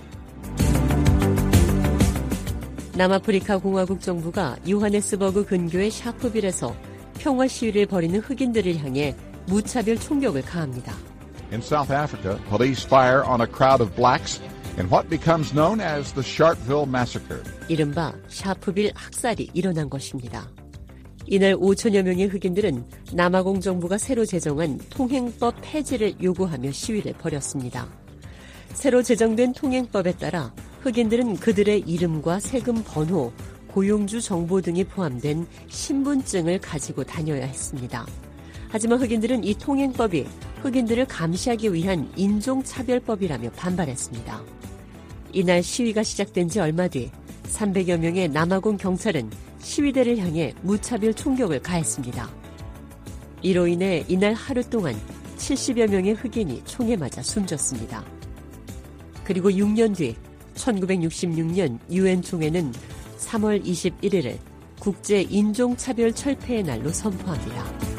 Speaker 3: 남아프리카 공화국 정부가 요하네스버그 근교의 샤프빌에서 평화 시위를 벌이는 흑인들을 향해 무차별 총격을 가합니다.
Speaker 7: In South Africa, police fire on a crowd of blacks in what becomes known as the Sharpeville Massacre.
Speaker 3: 이른바 샤프빌 학살이 일어난 것입니다. 이날 5천여 명의 흑인들은 남아공 정부가 새로 제정한 통행법 폐지를 요구하며 시위를 벌였습니다. 새로 제정된 통행법에 따라 흑인들은 그들의 이름과 세금 번호, 고용주 정보 등이 포함된 신분증을 가지고 다녀야 했습니다. 하지만 흑인들은 이 통행법이 흑인들을 감시하기 위한 인종차별법이라며 반발했습니다. 이날 시위가 시작된 지 얼마 뒤 300여 명의 남아공 경찰은 시위대를 향해 무차별 총격을 가했습니다. 이로 인해 이날 하루 동안 70여 명의 흑인이 총에 맞아 숨졌습니다. 그리고 6년 뒤 1966년 유엔 총회는 3월 21일을 국제 인종차별 철폐의 날로 선포합니다.